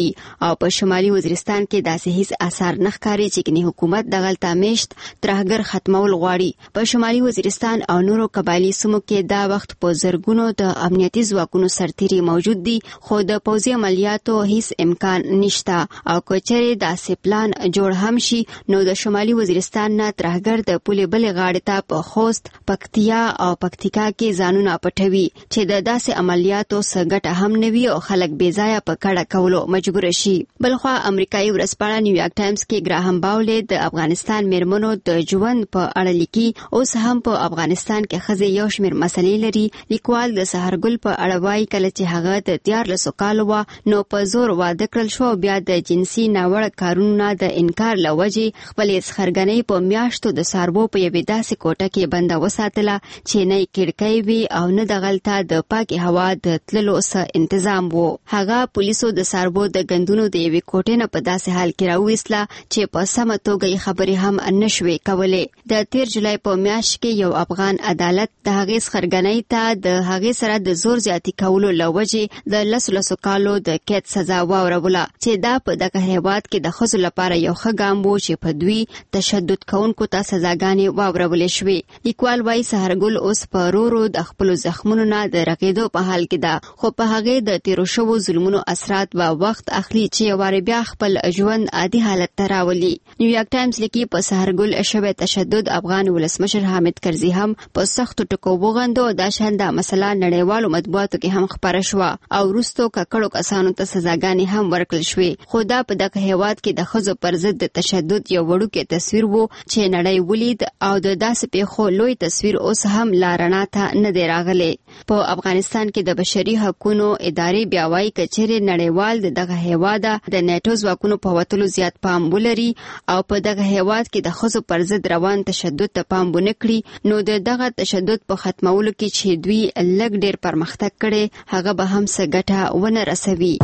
کوي او په شمالي وزیرستان کې داسې هیڅ اثر نه ښکاري چې کني حکومت دغلته میشت ترهګر ختمول غواړي. په شمالي وزیرستان او نورو قبایلی سیمو کې دا وخت په زرګونو د امنیتي ځواکونو سرتیري موجود دي، خو د پوځي عملیاتو هیڅ امکان نشته او کچېرې داسې پلان جوړ هم شي نو د شمالي وزیرستان نه ترهګر د پولې بلې غاړې ته په خوست، پکتیا او پکتیکا کې ځانونه پټوي چې د داسې عملیاتو څخه ګټه هم نه وي او خلک بې ځایه په کډه کولو مجبور شي. بلخوا امریکایي ورځپاڼه نیویارک ټایمز کې ګراهم باولې د افغانستان میرمنو د ژوند په اړه لیکي. اوس هم په افغانستان کې ښځې یو شمېر مسلې لري. لیکوال د سحرګل په اړه وایي کله چې هغه د دیارلسو کالو وه نو په زور واده کړل شو، بیا د جنسي ناوړه کارونو نه د انکار له وجې خپلې څخرګنۍ په میاشتو د ساربو په یوې داسې کوټه کې بنده وساتله چې نه کړکۍ وي او نه دغلته د پاکې هوا د تللو څه انتظام وو. هغه پولیسو د ساربو د غندونو د یوې کوټې نه په داسې حال کې راوویستله چې په سمه توګه یې خبرې هم نشوې کولې. د تیر جولای په میاشت کې یو افغان عدالت د هغې څخرګنۍ ته د هغې سره د زور زیاتي کولو له وجې د لسو لسو کالو د قید سزا واوروله چې دا په دغه هیواد کې د ښځو لپاره یو ښه ګام و چې په دوی تشدد کوونکو ته سزاګانې واورولې شوې. لیکوال وایي سحرګل اوس په ورو ورو د خپلو زخمونو نه د رغېدو په حال کې ده، خو په هغې د تیرو شوو ظلمونو اثرات به وخت اخلي چې یو وارې بیا خپل ژوند عادي حالت ته راولي. نیویارک ټایمز لیکي په سحرګل شوی تشدد افغان ولسمشر حامد کرزي هم په سختو ټکو وغندو. دا شانده مسله نړیوالو مطبوعاتو کې هم خپره شوه او وروستو ککړو کسانو ته سزاګانې هم ورکړل شوې، خو دا په دغه هیواد کې د ښځو پر ضد د تشدد یو وړوکی تصویر وو چې نړۍ ولید او د داسې پیښو لوی تصویر اوس هم لا رڼا ته نه دی راغلی. په افغانستان کې د بشري حقوقو ادارې بیا وایي که چیرې نړیوال د دغه هیواده د نیټو ځواکونو په وتلو زیات پام ولري او په دغه هیواد کې د ښځو پر ضد روان تشدد ته پام ونه کړي نو د دغه تشدد په ختمولو کې چې دوی لږ ډیر پرمختګ کړي هغه به هم څه ګټه ونه رسوي.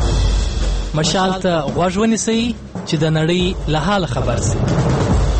مشال ته غوږ ونیسئ چې د نړۍ له حال خبر شئ.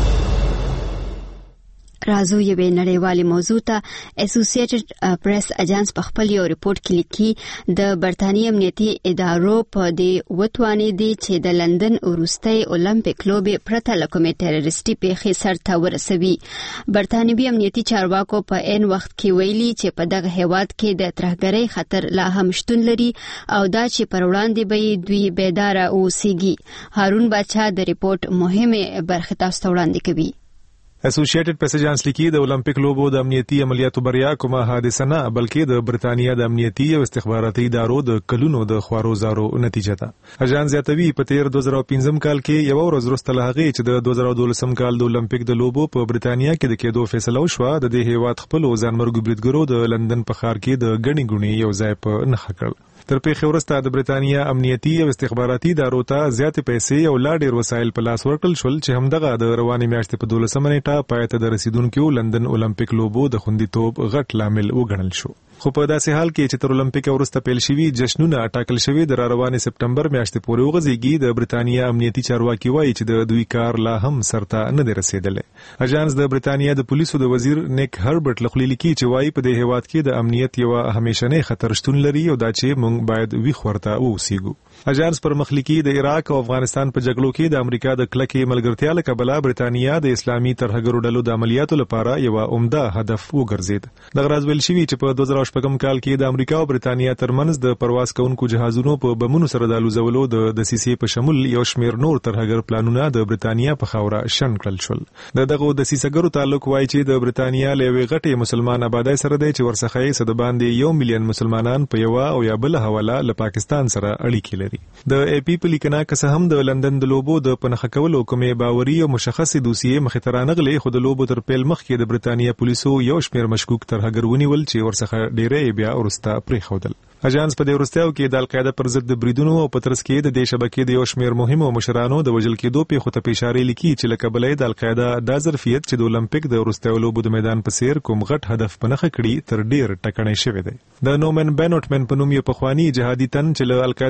رازو یوې نړیوالې موضوع ته اسوسییټډ پریس اجانس په خپل یو ریپورت کې لیکي د برتانیې امنیتي ادارو په دې وتوانې دي چې د لندن وروستۍ اولمپیک لوبې پرته له کومې ټیرریستي پیښې سرته ورسوي. برتانوي امنیتي چارواکو په عین وخت کې ویلي چې په دغه هیواد کې د ترهګرۍ خطر لا هم شتون لري او دا چې پر وړاندې به دوی بیداره اوسېږي. هارون باچا د ریپورت مهمه برخه تاسو ته وړاندې کوي. اسوسییټډ پریس اجانس لیکي د اولمپیک لوبو د امنیتي عملیاتو بریا کومه حادثه نه بلکې د برتانیا د امنیتي او استخباراتي ادارو د کلونو د خوارو زارو نتیجه ده. اجانس زیاتوي په تیر دوه زره پنځم کال کې یو ورځ وروسته له هغې چې د دوه زره دولسم کال د اولمپیک د لوبو په برتانیا کې د کېدو فیصله وشوه د دې هیواد خپلو ځانمرګو بریدګرو د لندن په ښار کې د ګڼې ګوڼې یو ځای په نښه کړ. تر پیښې وروسته د برتانیا امنیتي او استخباراتي ادارو ته زیاتې پیسې او لا ډېر وسایل په لاس ورکړل شول چې همدغه د روانې میاشتې په دولسمه نیټه پای ته د رسیدونکو لندن اولمپیک لوبو د خوندیتوب غټ لامل وګڼل شو. خو په داسې حال کې چې تر اولمپیک وروسته پیل شوي جشنونه ټاکل شوي د روانې سپټمبر میاشتې پورې وغځېږي. د برتانیا امنیتي چارواکي وایي چې د دوی کار لا هم سرته نه دی رسېدلی. اجانس د برتانیا د پولیسو د وزیر نیک هربرټ له خولې لیکي چې وایي په دې هیواد کې د امنیت یوه همیشنی خطر شتون لري او دا چې موږ باید ویښ ورته واوسېږو. اجانس پر مخ لیکي د عراق او افغانستان په جګړو کې د امریکا د کلکې ملګرتیا له کبله برتانیا د اسلامي ترهګرو ډلو د عملیاتو لپاره یوه عمده هدف وګرځېد. دغه راز ویل شوي چې په دوه زره شپږم کال کې د امریکا او برتانیا ترمنځ د پرواز کوونکو جهازونو په بمونو سره د الوزولو د دسیسې په شمول یو شمېر نور ترهګر پلانونه د برتانیا په خاوره شنډ کړل شول. د دغو دسیسهګرو تعلق وایي چې د برتانیا له یوې غټې مسلمان آبادۍ سره دی چې ورڅخه یې څه د باندې یو میلیون مسلمانان په یوه او یا بله حواله له پاکستان سره اړیکې لري. د ای پی په لیکنه که څه هم د لندن د لوبو د پنهخه کولو کومې باوري او مشخصې دوسیې مخې ته رانغلې خو د لوبو تر پیل مخکې د برتانیا پولیسو یو شمېر مشکوک ترهګر ونیول چې ورڅخه ډېری بیا وروسته پرېښودل. اجانس په دې وروستیو کې د القاعده پر ضد د بریدونو او په ترڅ کې د دې شبکې د یو شمېر مهمو مشرانو د وژل کېدو پیښو ته اشاره لیکي چې له کبله د القاعده دا ظرفیت چې د اولمپیک د وروستیو لوبو د میدان په څیر کوم غټ هدف په نښه کړي تر ډېر ټکنی شوی دی. د نومن بینوټمن په نوم یو پخوانی جهادي تن چې له القاعده سره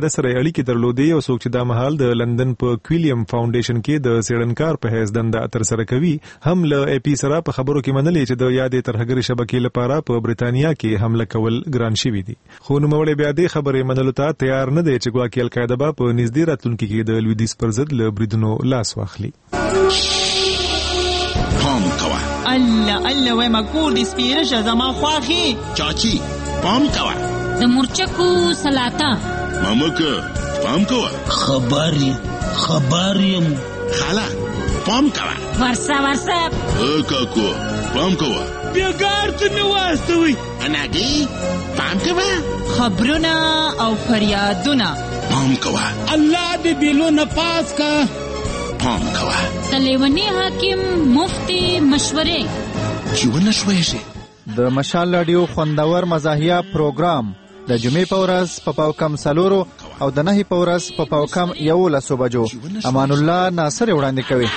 اړیکې درلودې او څوک چې دا مهال د لندن په کویلیم فاونډیشن کې د سیړنکار په حیث دنده تر سره کوي هم له اي پي سره په خبرو کې منلې چې د یادې ترهګري شبکې لپاره په برېټانیا کې حمله کول ګران شوی دي خو نوموړی بیا دې خبرې منلو ته تیار نه دی چې ګواکې القاعده به په نږدې راتلونکي کې د لویدیځ پر ضد له بریدونو لاس واخلي پام کوه الله الله وای ما کور دې سپیره شه زما خواخي چاچی پام کوه د مرچکو سلاطه مامکه پام کوه خبري خبري خاله پام کوه ورسا ورسا او کاکو پام کوه بیګار ته مې واستوي اناګي پام کوه خبرونه او فریادونه پام کوه الله دې بیلونه پاس کا پام کوه تلیونی حاکم مفتی مشورې چېونه شوی شي د مشال رادیو خوندور مزاحیه پروګرام د جمعې په ورځ په پاوکم سلورو او د نهي په ورځ په پاوکم یولسو بجو امان الله ناصر وړاندې کوي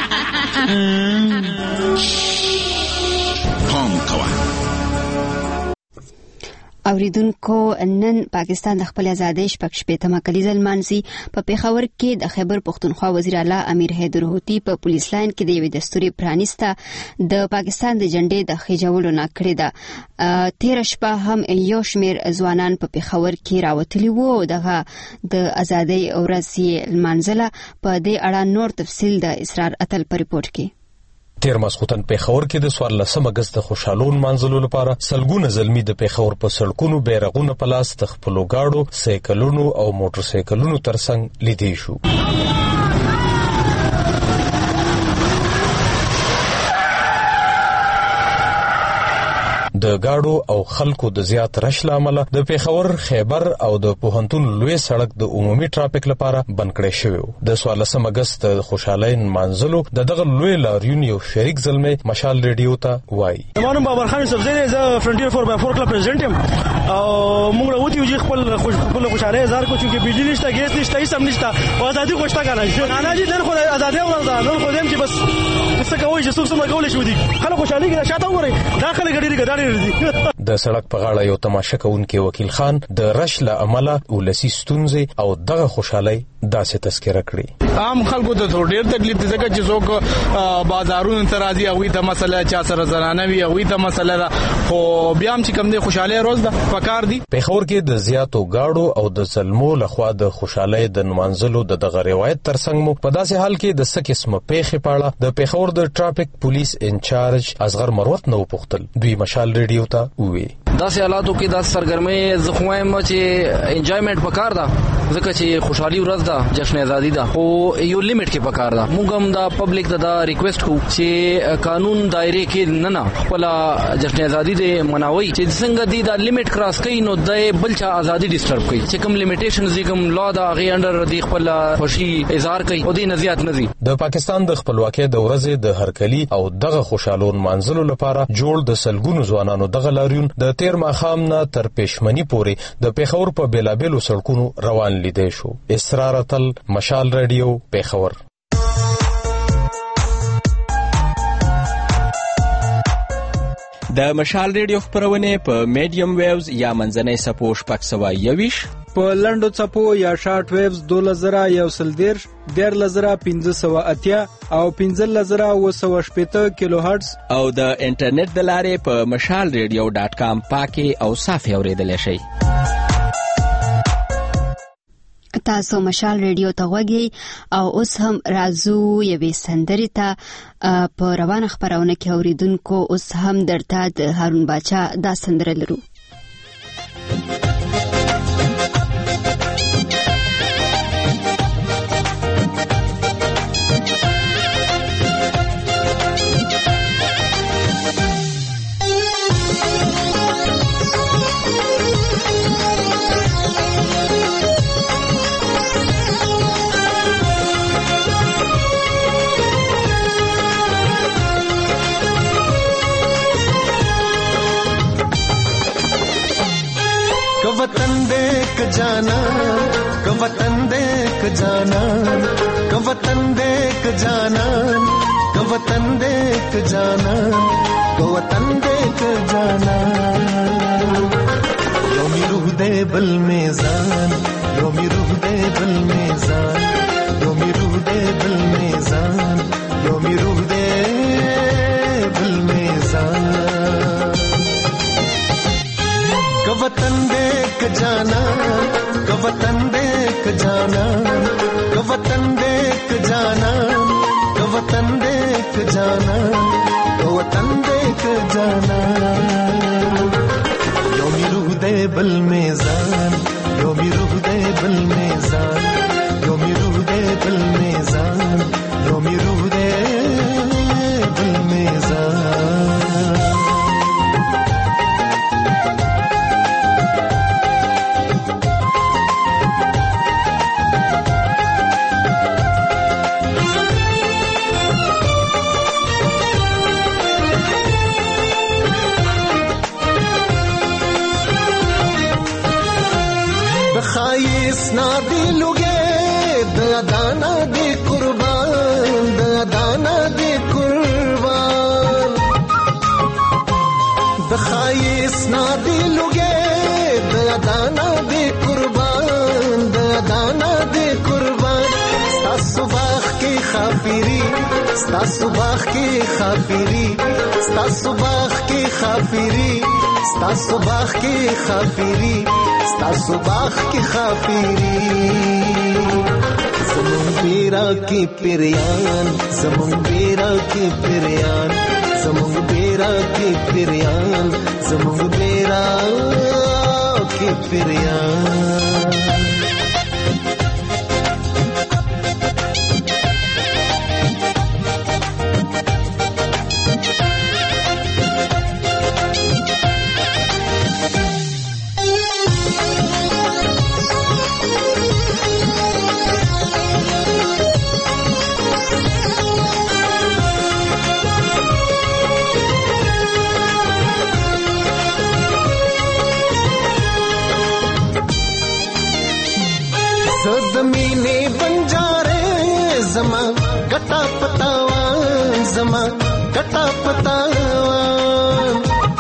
پام کوه اوریدونکو نن پاکستان د خپل ازادۍ شپږ شپېتمه کلیزه لمانځي په پیښور کې د خیبر پښتونخوا وزیر اعلی امیر حیدر هوتي په پولیس لاین کې د یوې دستوري پرانیسته د پاکستان د جنډې د خېجولو نه کړې ده تیر شپه هم یو شمېر ځوانان په پیښور کې راوتلي وو دغه د ازادۍ ورځ لمانځله په دې اړه نور تفصیل د اسرار اتل په ریپورت کې تیر ماسخوتن پیښور کې د څوارلسم اګست د خوشحالون منځلو لپاره سلګونه زلمی د پیښور په سړکونو بیرغونه په لاس د خپلو گاډو سایکلونو او موټر سایکلونو ترڅنګ لیدې شو د گاډو او خلکو د زیات رش لامل د پیښور خیبر او د پوهنتون لوی سړک د عمومي ټرافیک لپاره بند کړی شوی و د څوارلسم اګست د خوشحالین منځلو د دغه لوی لاریون یو شریک زلمی مشال ریډیو ته وایي زمونږ بابر خان صاحب زه د فرنټیر فور بای فور کلب پریزیډنټ یم او موږ راوتی یو خپل خپل خوشاله هزار کو چې بجلی نشته ګیس نشته هیڅ هم نشته او ازادي خوشتا کنه انا جی نن خو ازادي ورځ نن خو دیم چې بس څه کوي چې څوک څه کول شو دي خلک خوشالي کې شاته وګوري داخله غړي غړي د سړک په غاړه یو تماشه کوونکی وکیل خان د رش له امله ولسی ستونزې او دغه خوشحالي داسې تذکره کړي عام خلکو ته ډېر تکلیف دي ځکه چې څوک بازارونو ته راځي هغوی ته مسله چا سره زنانه وي هغوی ته مسله ده خو بیا هم چې کوم دی خوشحالي روز ده پکار دي پیښور کې د زیاتو گاډو او د زلمو لخوا د خوشحالۍ د نمانځلو د دغه روایت ترڅنګ مو په داسې حال کې د څه قسمه پیښې په اړه د پیښور د ټرافیک پولیس انچارج اصغر مروت نه وپوښتل دوی مشال ریډیو ته وویل داسې حالاتو کې د سرګرمۍ زه خوایم چې انجوایمنت پکار ده ځکه چې خوشحالي ورځ ده جشن ازادي ده خو یو لیمټ کې پکار ده موږ هم د پبلک ته دا ریکوست کوو چې قانون دایره کې نه نه خپل جشن ازادي دې مناوي چې څنګه دی دا لیمټ کراس کوي نو د بل چا ازادي ډیسټرب کوي چې کوم لیمیټیشنز دي کوم لا دا غي انډر دی خپل خوشي اظهار کوي او دې نزيات نزي د پاکستان د خپلواکۍ د ورځې د هرکلی او دغه خوشحالون منځلو لپاره جوړ د سلګونو ځوانانو دغه لاریون د تیر ماښام نه تر پېشمنی پورې د پیښور په بیلابېلو سړکونو روان لیدای شو اسرار اتل مشال رادیو پیښور د مشال ریډیو خبرونه په میډیم ویوز یا منځنۍ سپو شپږ سوه یویش په لنډو څپو یا شارټ ویوز دوله زره یو سل دیرش دیارلس زره پنځه سوه اتیا او پنځلس زره اوه سوه شپېته کیلو هرټز او د انټرنیټ د لارې په مشال ریډیو ډاټ کام پاکي او صافي اورېدلی شئ تاسو مشال ریډیو ته غوږی او اوس هم راځو یوې سندرې ته په روانه خپرونه کې اوریدونکو اوس هم درته د هارون باچا دا سندره لرو वतन देख जाना क वतन देख जाना क वतन देख जाना क वतन देख जाना क वतन देख जाना योमी रूह दे बल में जान یو می روح دې بل میزان یو می روح دې بل میزان یو می روح دې بل میزان که وطن دې ک جانا که وطن دې ک جانا که وطن دې ک جانا که وطن دې ک جانا که وطن دې ک جانا یو می روح دې بل میزان یو می روح دې بل میزان یو می روح دې بل میزان یو می روح دې بل میزان خایس نا دی لوګې د دانا دی قربان د دانا دی قربان د خایس نا دی لوګې د دانا دی قربان د دانا دی قربان ستا صبح کی خافری ستا صبح کی خافری ستا صبح کی خافری ستا صبح کی خافری ستا صبح کی خافری زمون بیرا کی پریان زمون بیرا کی پریان زمون بیرا کی پریان زمون بیرا کی پریان زمینه بنجاره زما ګټه پتاوان زما ګټه پتاوان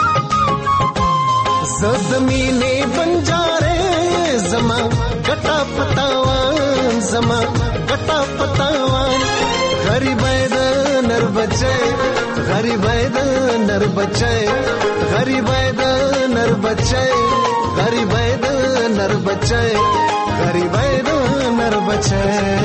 زمینه بنجاره زما ګټه پتاوان زما ګټه پتاوان غریب د نر بچي غریب د نر بچي غریب د نر بچي غریب د نر بچي غریب د نر بچي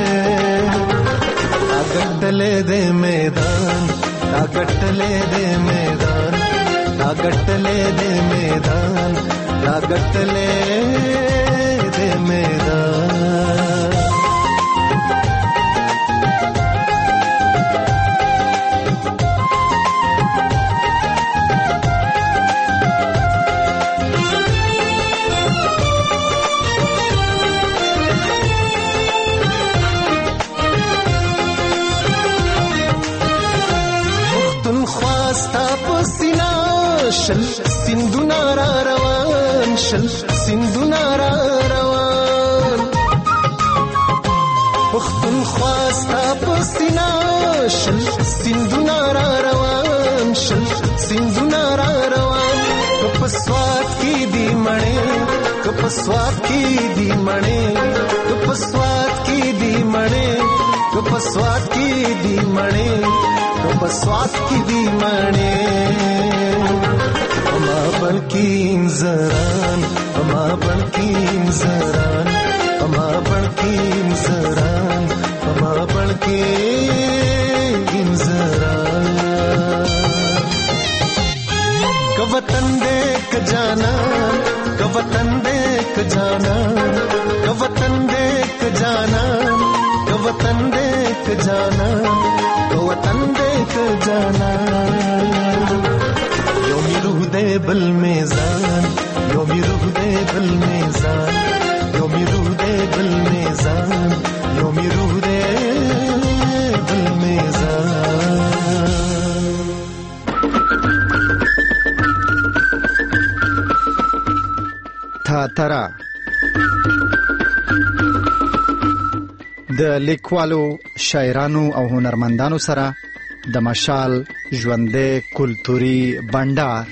اګټلې دې میدان اګټلې دې میدان اګټلې دې میدان اګټلې دې میدان شل سندونا را روان شل سندونا را روان پختون خواستا پسینا شل سندونا را روان شل سندونا را روان کپسوات کی دی مړې کپسوات کی دی مړې کپسوات کی دی مړې کپسوات کی دی مړې کپسوات کی دی مړې اما بلکی انزران اما بلکی انزران اما بلکی انزران اما بلکی انزران کوطن دیکھ جانا کوطن دیکھ جانا کوطن دیکھ جانا کوطن دیکھ جانا کوطن دیکھ جانا دے بل میزان یو می روح دے بل میزان یو می روح دے بل میزان یو می روح دے بل میزان تھا ترا د لیکوالو شاعرانو او هنرمندانو سره د مشال ژوندې کلتوري بندر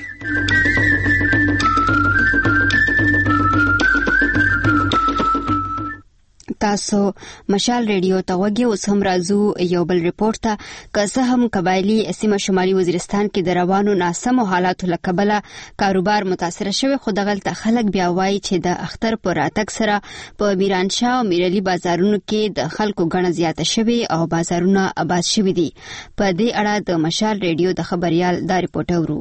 تاسو مشال ریډیو ته وګورئ. اوس هم راځو یو بل ریپورت ته. که څه هم قبایلی سیمه شمالي وزیرستان کې د روانو ناسمو حالاتو له کبله کاروبار متاثر شوی، خو دغلته خلک بیا وایي چې د اختر په راتګ سره په میرانشاه او میرلی بازارونو کې د خلکو ګڼه زیاته شوې او بازارونه آباد شوي دي. په دې اړه د مشال ریډیو د خبريال دا ریپورت اورو.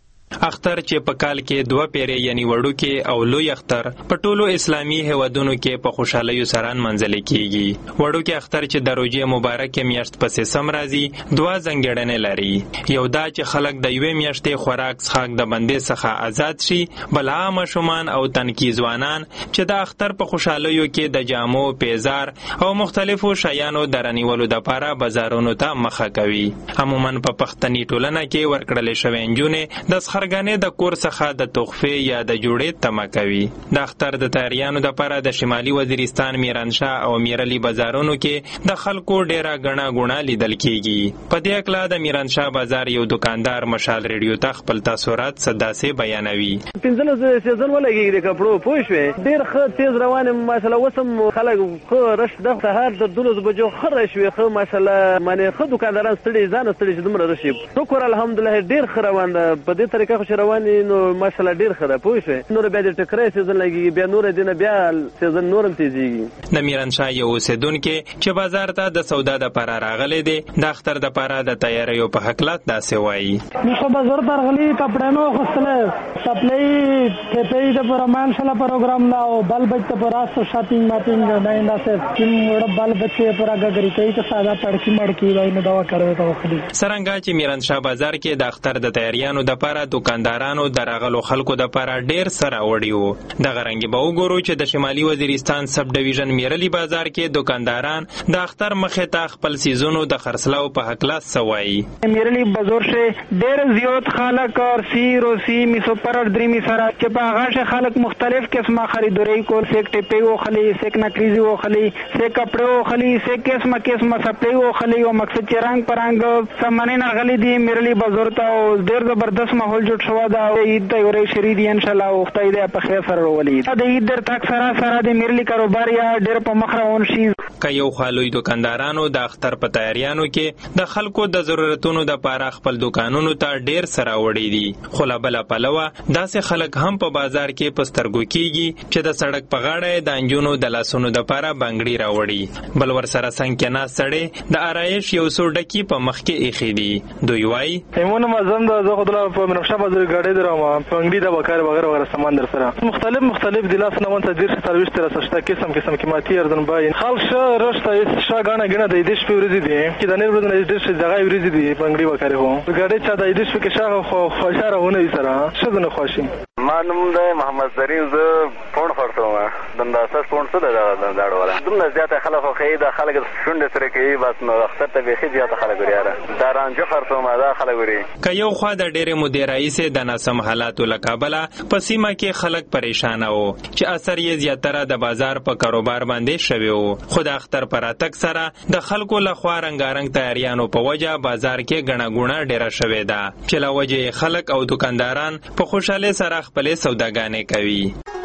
اختر چې په کال کې دوه پیری یعنی وړوکې او لوی اختر په ټولو اسلامي هیوادونو کې په خوشحالۍ سره منځل کیږي. وړوکې اختر چې د روزې مبارکه میاشت پسې سم راځي دوه ځانګړنې لري. یو دا چې خلک د یوې میاشتې خوراک څښاک د بندې څخه آزاد شي، بل عام شومان او تنکي ځوانان چې د اختر په خوشحالیو کې د جامو، پیزار او مختلفو شیانو درنیولو دپاره بازارونو ته مخه کوي. عموما په پښتني ټولنه کې ورکړل شوی نجونې د خرګانې د کور څخه د تحفې یا د جوړې تمه کوي. د اختر د تیاریانو دپاره د شمالي وزیرستان میرانشاه او میرلی بازارونو کې د خلکو ډیره غڼه غونه لیدل کیږي. په دې اکلا د میرانشاه بازار یو دکاندار مشال ریډیو ته خپل تاثرات صداسه بیانوي. پنځلس سیزن ولګي د کپړو پوه شوې ډیر ښه تیز روان ماشاءالله وسم خلک خو رش د سهار د دولس بجو خره شوې خو ماشاءالله معنی خو دکانداران ستړي ځان ستړي چې دومره رشي. شکر الحمدلله ډیر ښه روان ده. په دې طریقه خو رواني نو ماشاءالله ډیر ښه ده پوه شوې. نور بیا د ټکرې سیزن لګي بیا نور دینه بیا سیزن نورم تیزیږي. د میرانشاه یو اوسیدونکو چې بازار ته د سودا د لپاره راغلي دي د اختر د لپاره د تیاریو په حقلات داسې وایي. نو بازار ته راغلي کپړانو خپل سپلای ته په دې پر مانشاءالله پروګرام لا او بل بچ ته پر راست شاپینګ ماپینګ نه انداسه تیم وړ بل بچي پر هغه کوي چې ساده پړکی مړکی وای نو دوا کوي ته خو سرنګا چې میرانشاه بازار کې د اختر د تیاریانو د لپاره دکاندارانو درغلو خلکو د لپاره ډیر سره وړیو. د غرنګي به وګورو چې د شمالي وزیرستان سب ډیویژن میرلی بازار کې دکانداران د اختر مخه ته خپل سیزونو د خرڅلاو په حقلات سوای. میرلی بازار شه ډیر زیات خلک اور سی روسی میسو پر درمی سره چې په هغه شه خلک مختلف قسمه خریدوري کول، سیک ټپي او خلی، سیک نکریزي او خلی، سیک کپڑے او خلی، سیک قسمه قسمه سپلای او خلی او مقصد چې رنگ پرنګ سامان نه غلي دي. میرلی بازار ته ډیر زبردست ماحول جوړ شو دا عید د یوري شری دی ان شاء الله او خدای دې په خیر سره ولې د عید در تک سره سره د میرلی کاروبار یا ډیر په مخ روان شي. که یو خالوی دکاندارانو د اختر په تیاریانو کې د خلکو د ضرورتونو د لپاره خپل دکانونو ته ډیر سره وړي دي، خو لا بل پلوه داسې خلک هم په بازار کې پسترګو کیږي چې د سړک په غاړه د انجونو د لاسونو د لپاره بنګړي راوړي، بل ور سره څنګه نه سړې د آرایش یو څو ډکی په مخ کې ایخي دي. دوی وایي ایمون مزم د زه خدای په منفشه بازار غاډې درما پنګړي د وکړ وغیرہ وغیرہ سامان در سره مختلف مختلف د لاس نه ونته ډیر سرویس تر سشته قسم قسم قیمتي اردن بای خالص رشته شاګانه غنه د دې شپې ورځې دي چې د نن ورځې د دې شپې دغه ورځې دي پنګړي وکړي هو غاډې چا د دې شپې کې شاغه خو خوشاله ونه سره شذ نه خوشي. ما نوم د محمد زرین ز فون خرڅوم د اساس فون څه د داړو ولا دومره زیاته خلک خو خې د خلک شونډه سره کوي بس نو اختر ته به خې زیاته خلک ورياره دا رانجو خرڅوم دا خلک وري. که یو خوا د ډېرې مودې راهیسې د ناسم حالاتو له کبله په سیمه کې خلک پریشانه وو چې اثر یې زیاتره د بازار په کاروبار باندې شوی وو، خو د اختر په راتګ سره د خلکو له خوا رنګارنګ تیاریانو په وجه بازار کې ګڼه ګوڼه ډېره شوې ده چې له وجې خلک او دکانداران په خوشحالۍ سره خپلې سوداګانې کوي.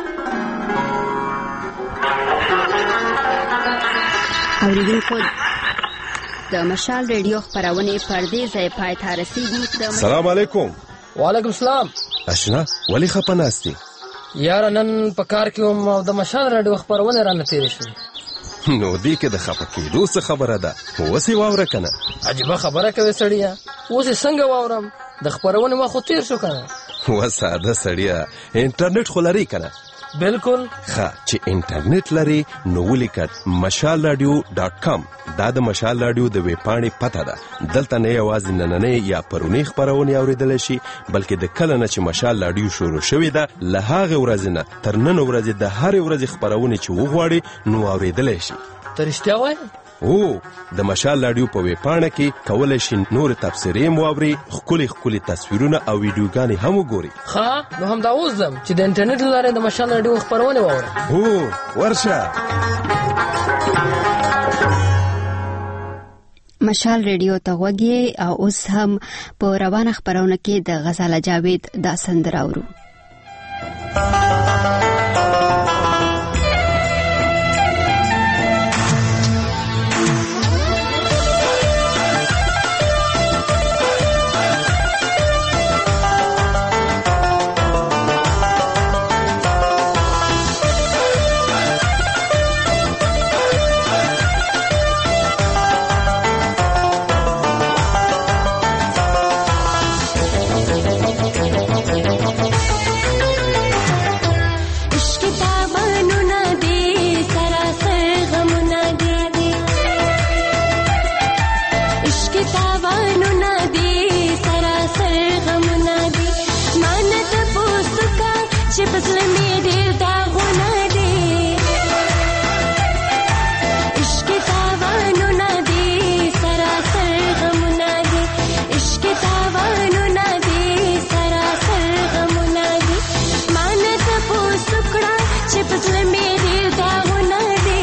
اوریدونکو د مشال ریډیو خبرونه پردې ځای پای ته رسیدي. سلام علیکم. وعلیکم السلام. اشنا ولی خپناستی یار نن په کار کې هم د مشال ریډیو خبرونه را نتیر شو. نو دې کې د خپکیدو څه خبره ده وسی واوره کنه. عجیب خبره کوي سړیا اوس څنګه واورم د خبرونه ما خو تیر شو کنه. و ساده سړیا انټرنیټ خلاري کنه. بالکل ښه چې انټرنیټ لري نو ولیکت مشال رادیو ډاټ کام دا د مشال رادیو د ویب پاڼې پته ده. دلته نه یوازې نننۍ یا پرونی خبرونه اوریدل شي بلکې د کله نه چې مشال رادیو شروع شوې ده له هغه ورځې نه تر نن ورځې د هر ورځې خبرونه چې وغواړي نو اوریدل شي. تر رښتیا وایي او د مشال رادیو په ویب پاڼه کې کولای شي نور تفسیرې مواوري خولي خولي تصویرونه او ویډیوګانې هم وګوري. ها نو هم دا وزم چې د انټرنیټ لاره د مشال رادیو خبرونه واورم. او ورشه مشال ریډیو ته وګورئ او اوس هم په روانه خبرونه کې د غزاله جاوید دا سندره اورو. تاوانونه دي سراسر غمونه دي ما نه تپوس کا چې په زړه مې ډېر داغونه دي عشق تاوانونه دي سراسر غمونه دي عشق تاوانونه دي سراسر غمونه دي ما نه تپوس کړه چې په زړه مې ډېر داغونه دي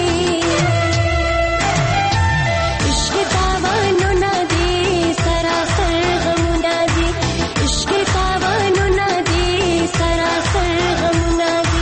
عشق تاوانونه دي سراسر غمونه دي عشق تاوانونه دي سراسر غمونه دي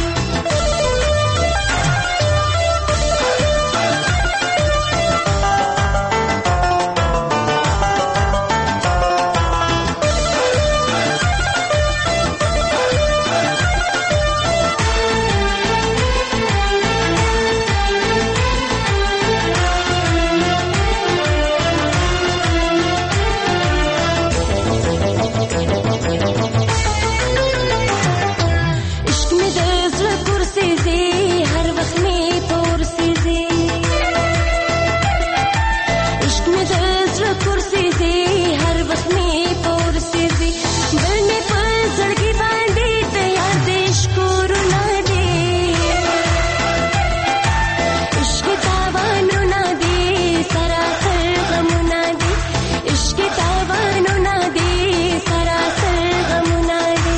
عشق مې د زړه کورسېږي هر وخت مې په ورسېږي عشق مې د زړه کورسېږي هر وخت مې په ورسېږي بل مې په زړګي باندې تیار دي شکورونه دي عشق تاوانونه دي سراسر غمونه دي عشق تاوانونه دي سراسر غمونه دي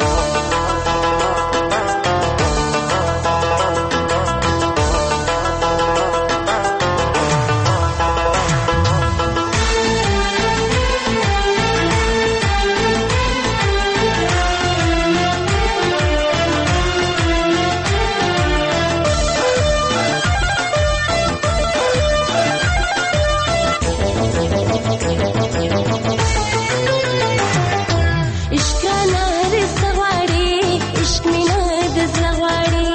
عشق رانه هر څه غواړي عشق مینه د زړه غواړي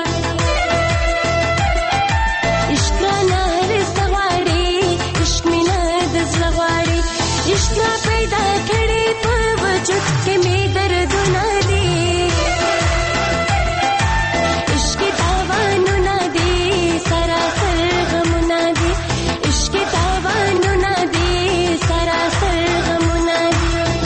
عشق رانه هر څه غواړي عشق مینه د زړه غواړي عشق را پیدا کړي په وجود کې مې دردونه دي عشق تاوانونه دي سراسر غمونه دي عشق تاوانونه دي سراسر غمونه دي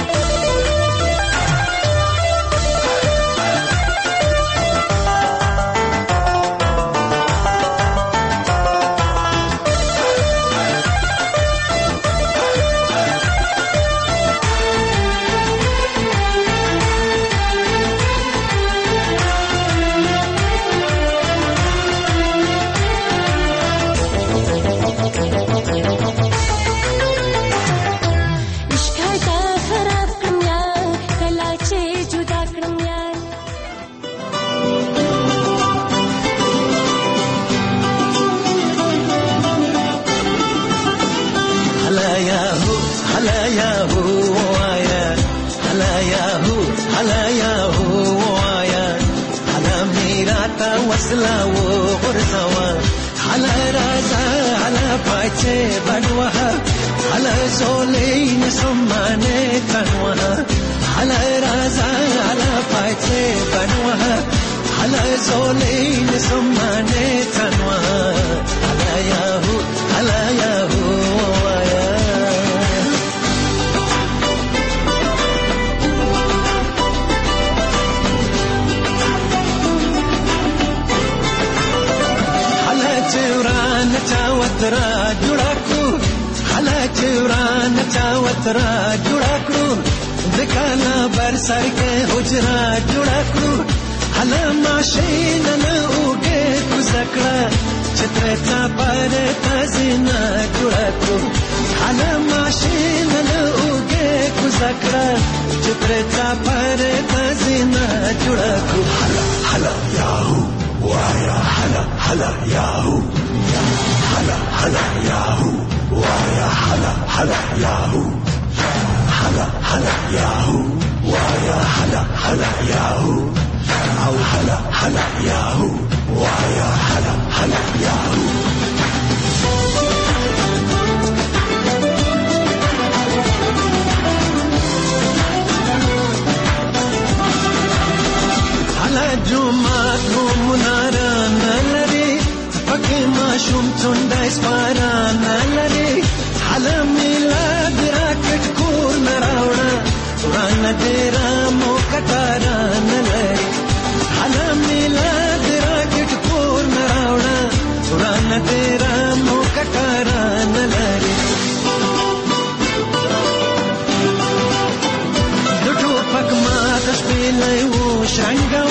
عشق هټه خراب کړم یا کله چې جدا کړم یا هلا یاهو هلا یاهو وایا هلا یاهو هلا یاهو وایا هلا میراتا وصلا و غرزوا هلا رازا هلا پاچه بنوها هلا زولین سمانه تنوها هلا رازا هلا پاچه بنوها هلا زولین سمانه تنوها هلا یاهو هلا یاهو وایا هلا جوران چاوترا جوړا کړو هلا جوران چاوترا جوړا کړو ځکانا بر سر کې حجرا جوړا کړو هلا ماشین نه اوګه کوزکړه چترتا پر تزنا جوړا کړو هلا ماشین نه اوګه کوزکړه چترتا پر تزنا جوړا کړو هلا هلا یاهو وایا هلا هلا یاهو هلا هلا یاهو وایا هلا هلا یاهو هلا هلا یاهو وایا هلا هلا یاهو او هلا هلا یاهو وایا هلا هلا یاهو هلا جمعه کو مناره نلري پکې ماشوم څنډه سپارا نلري هلا میلاد راکټ کو شرنګ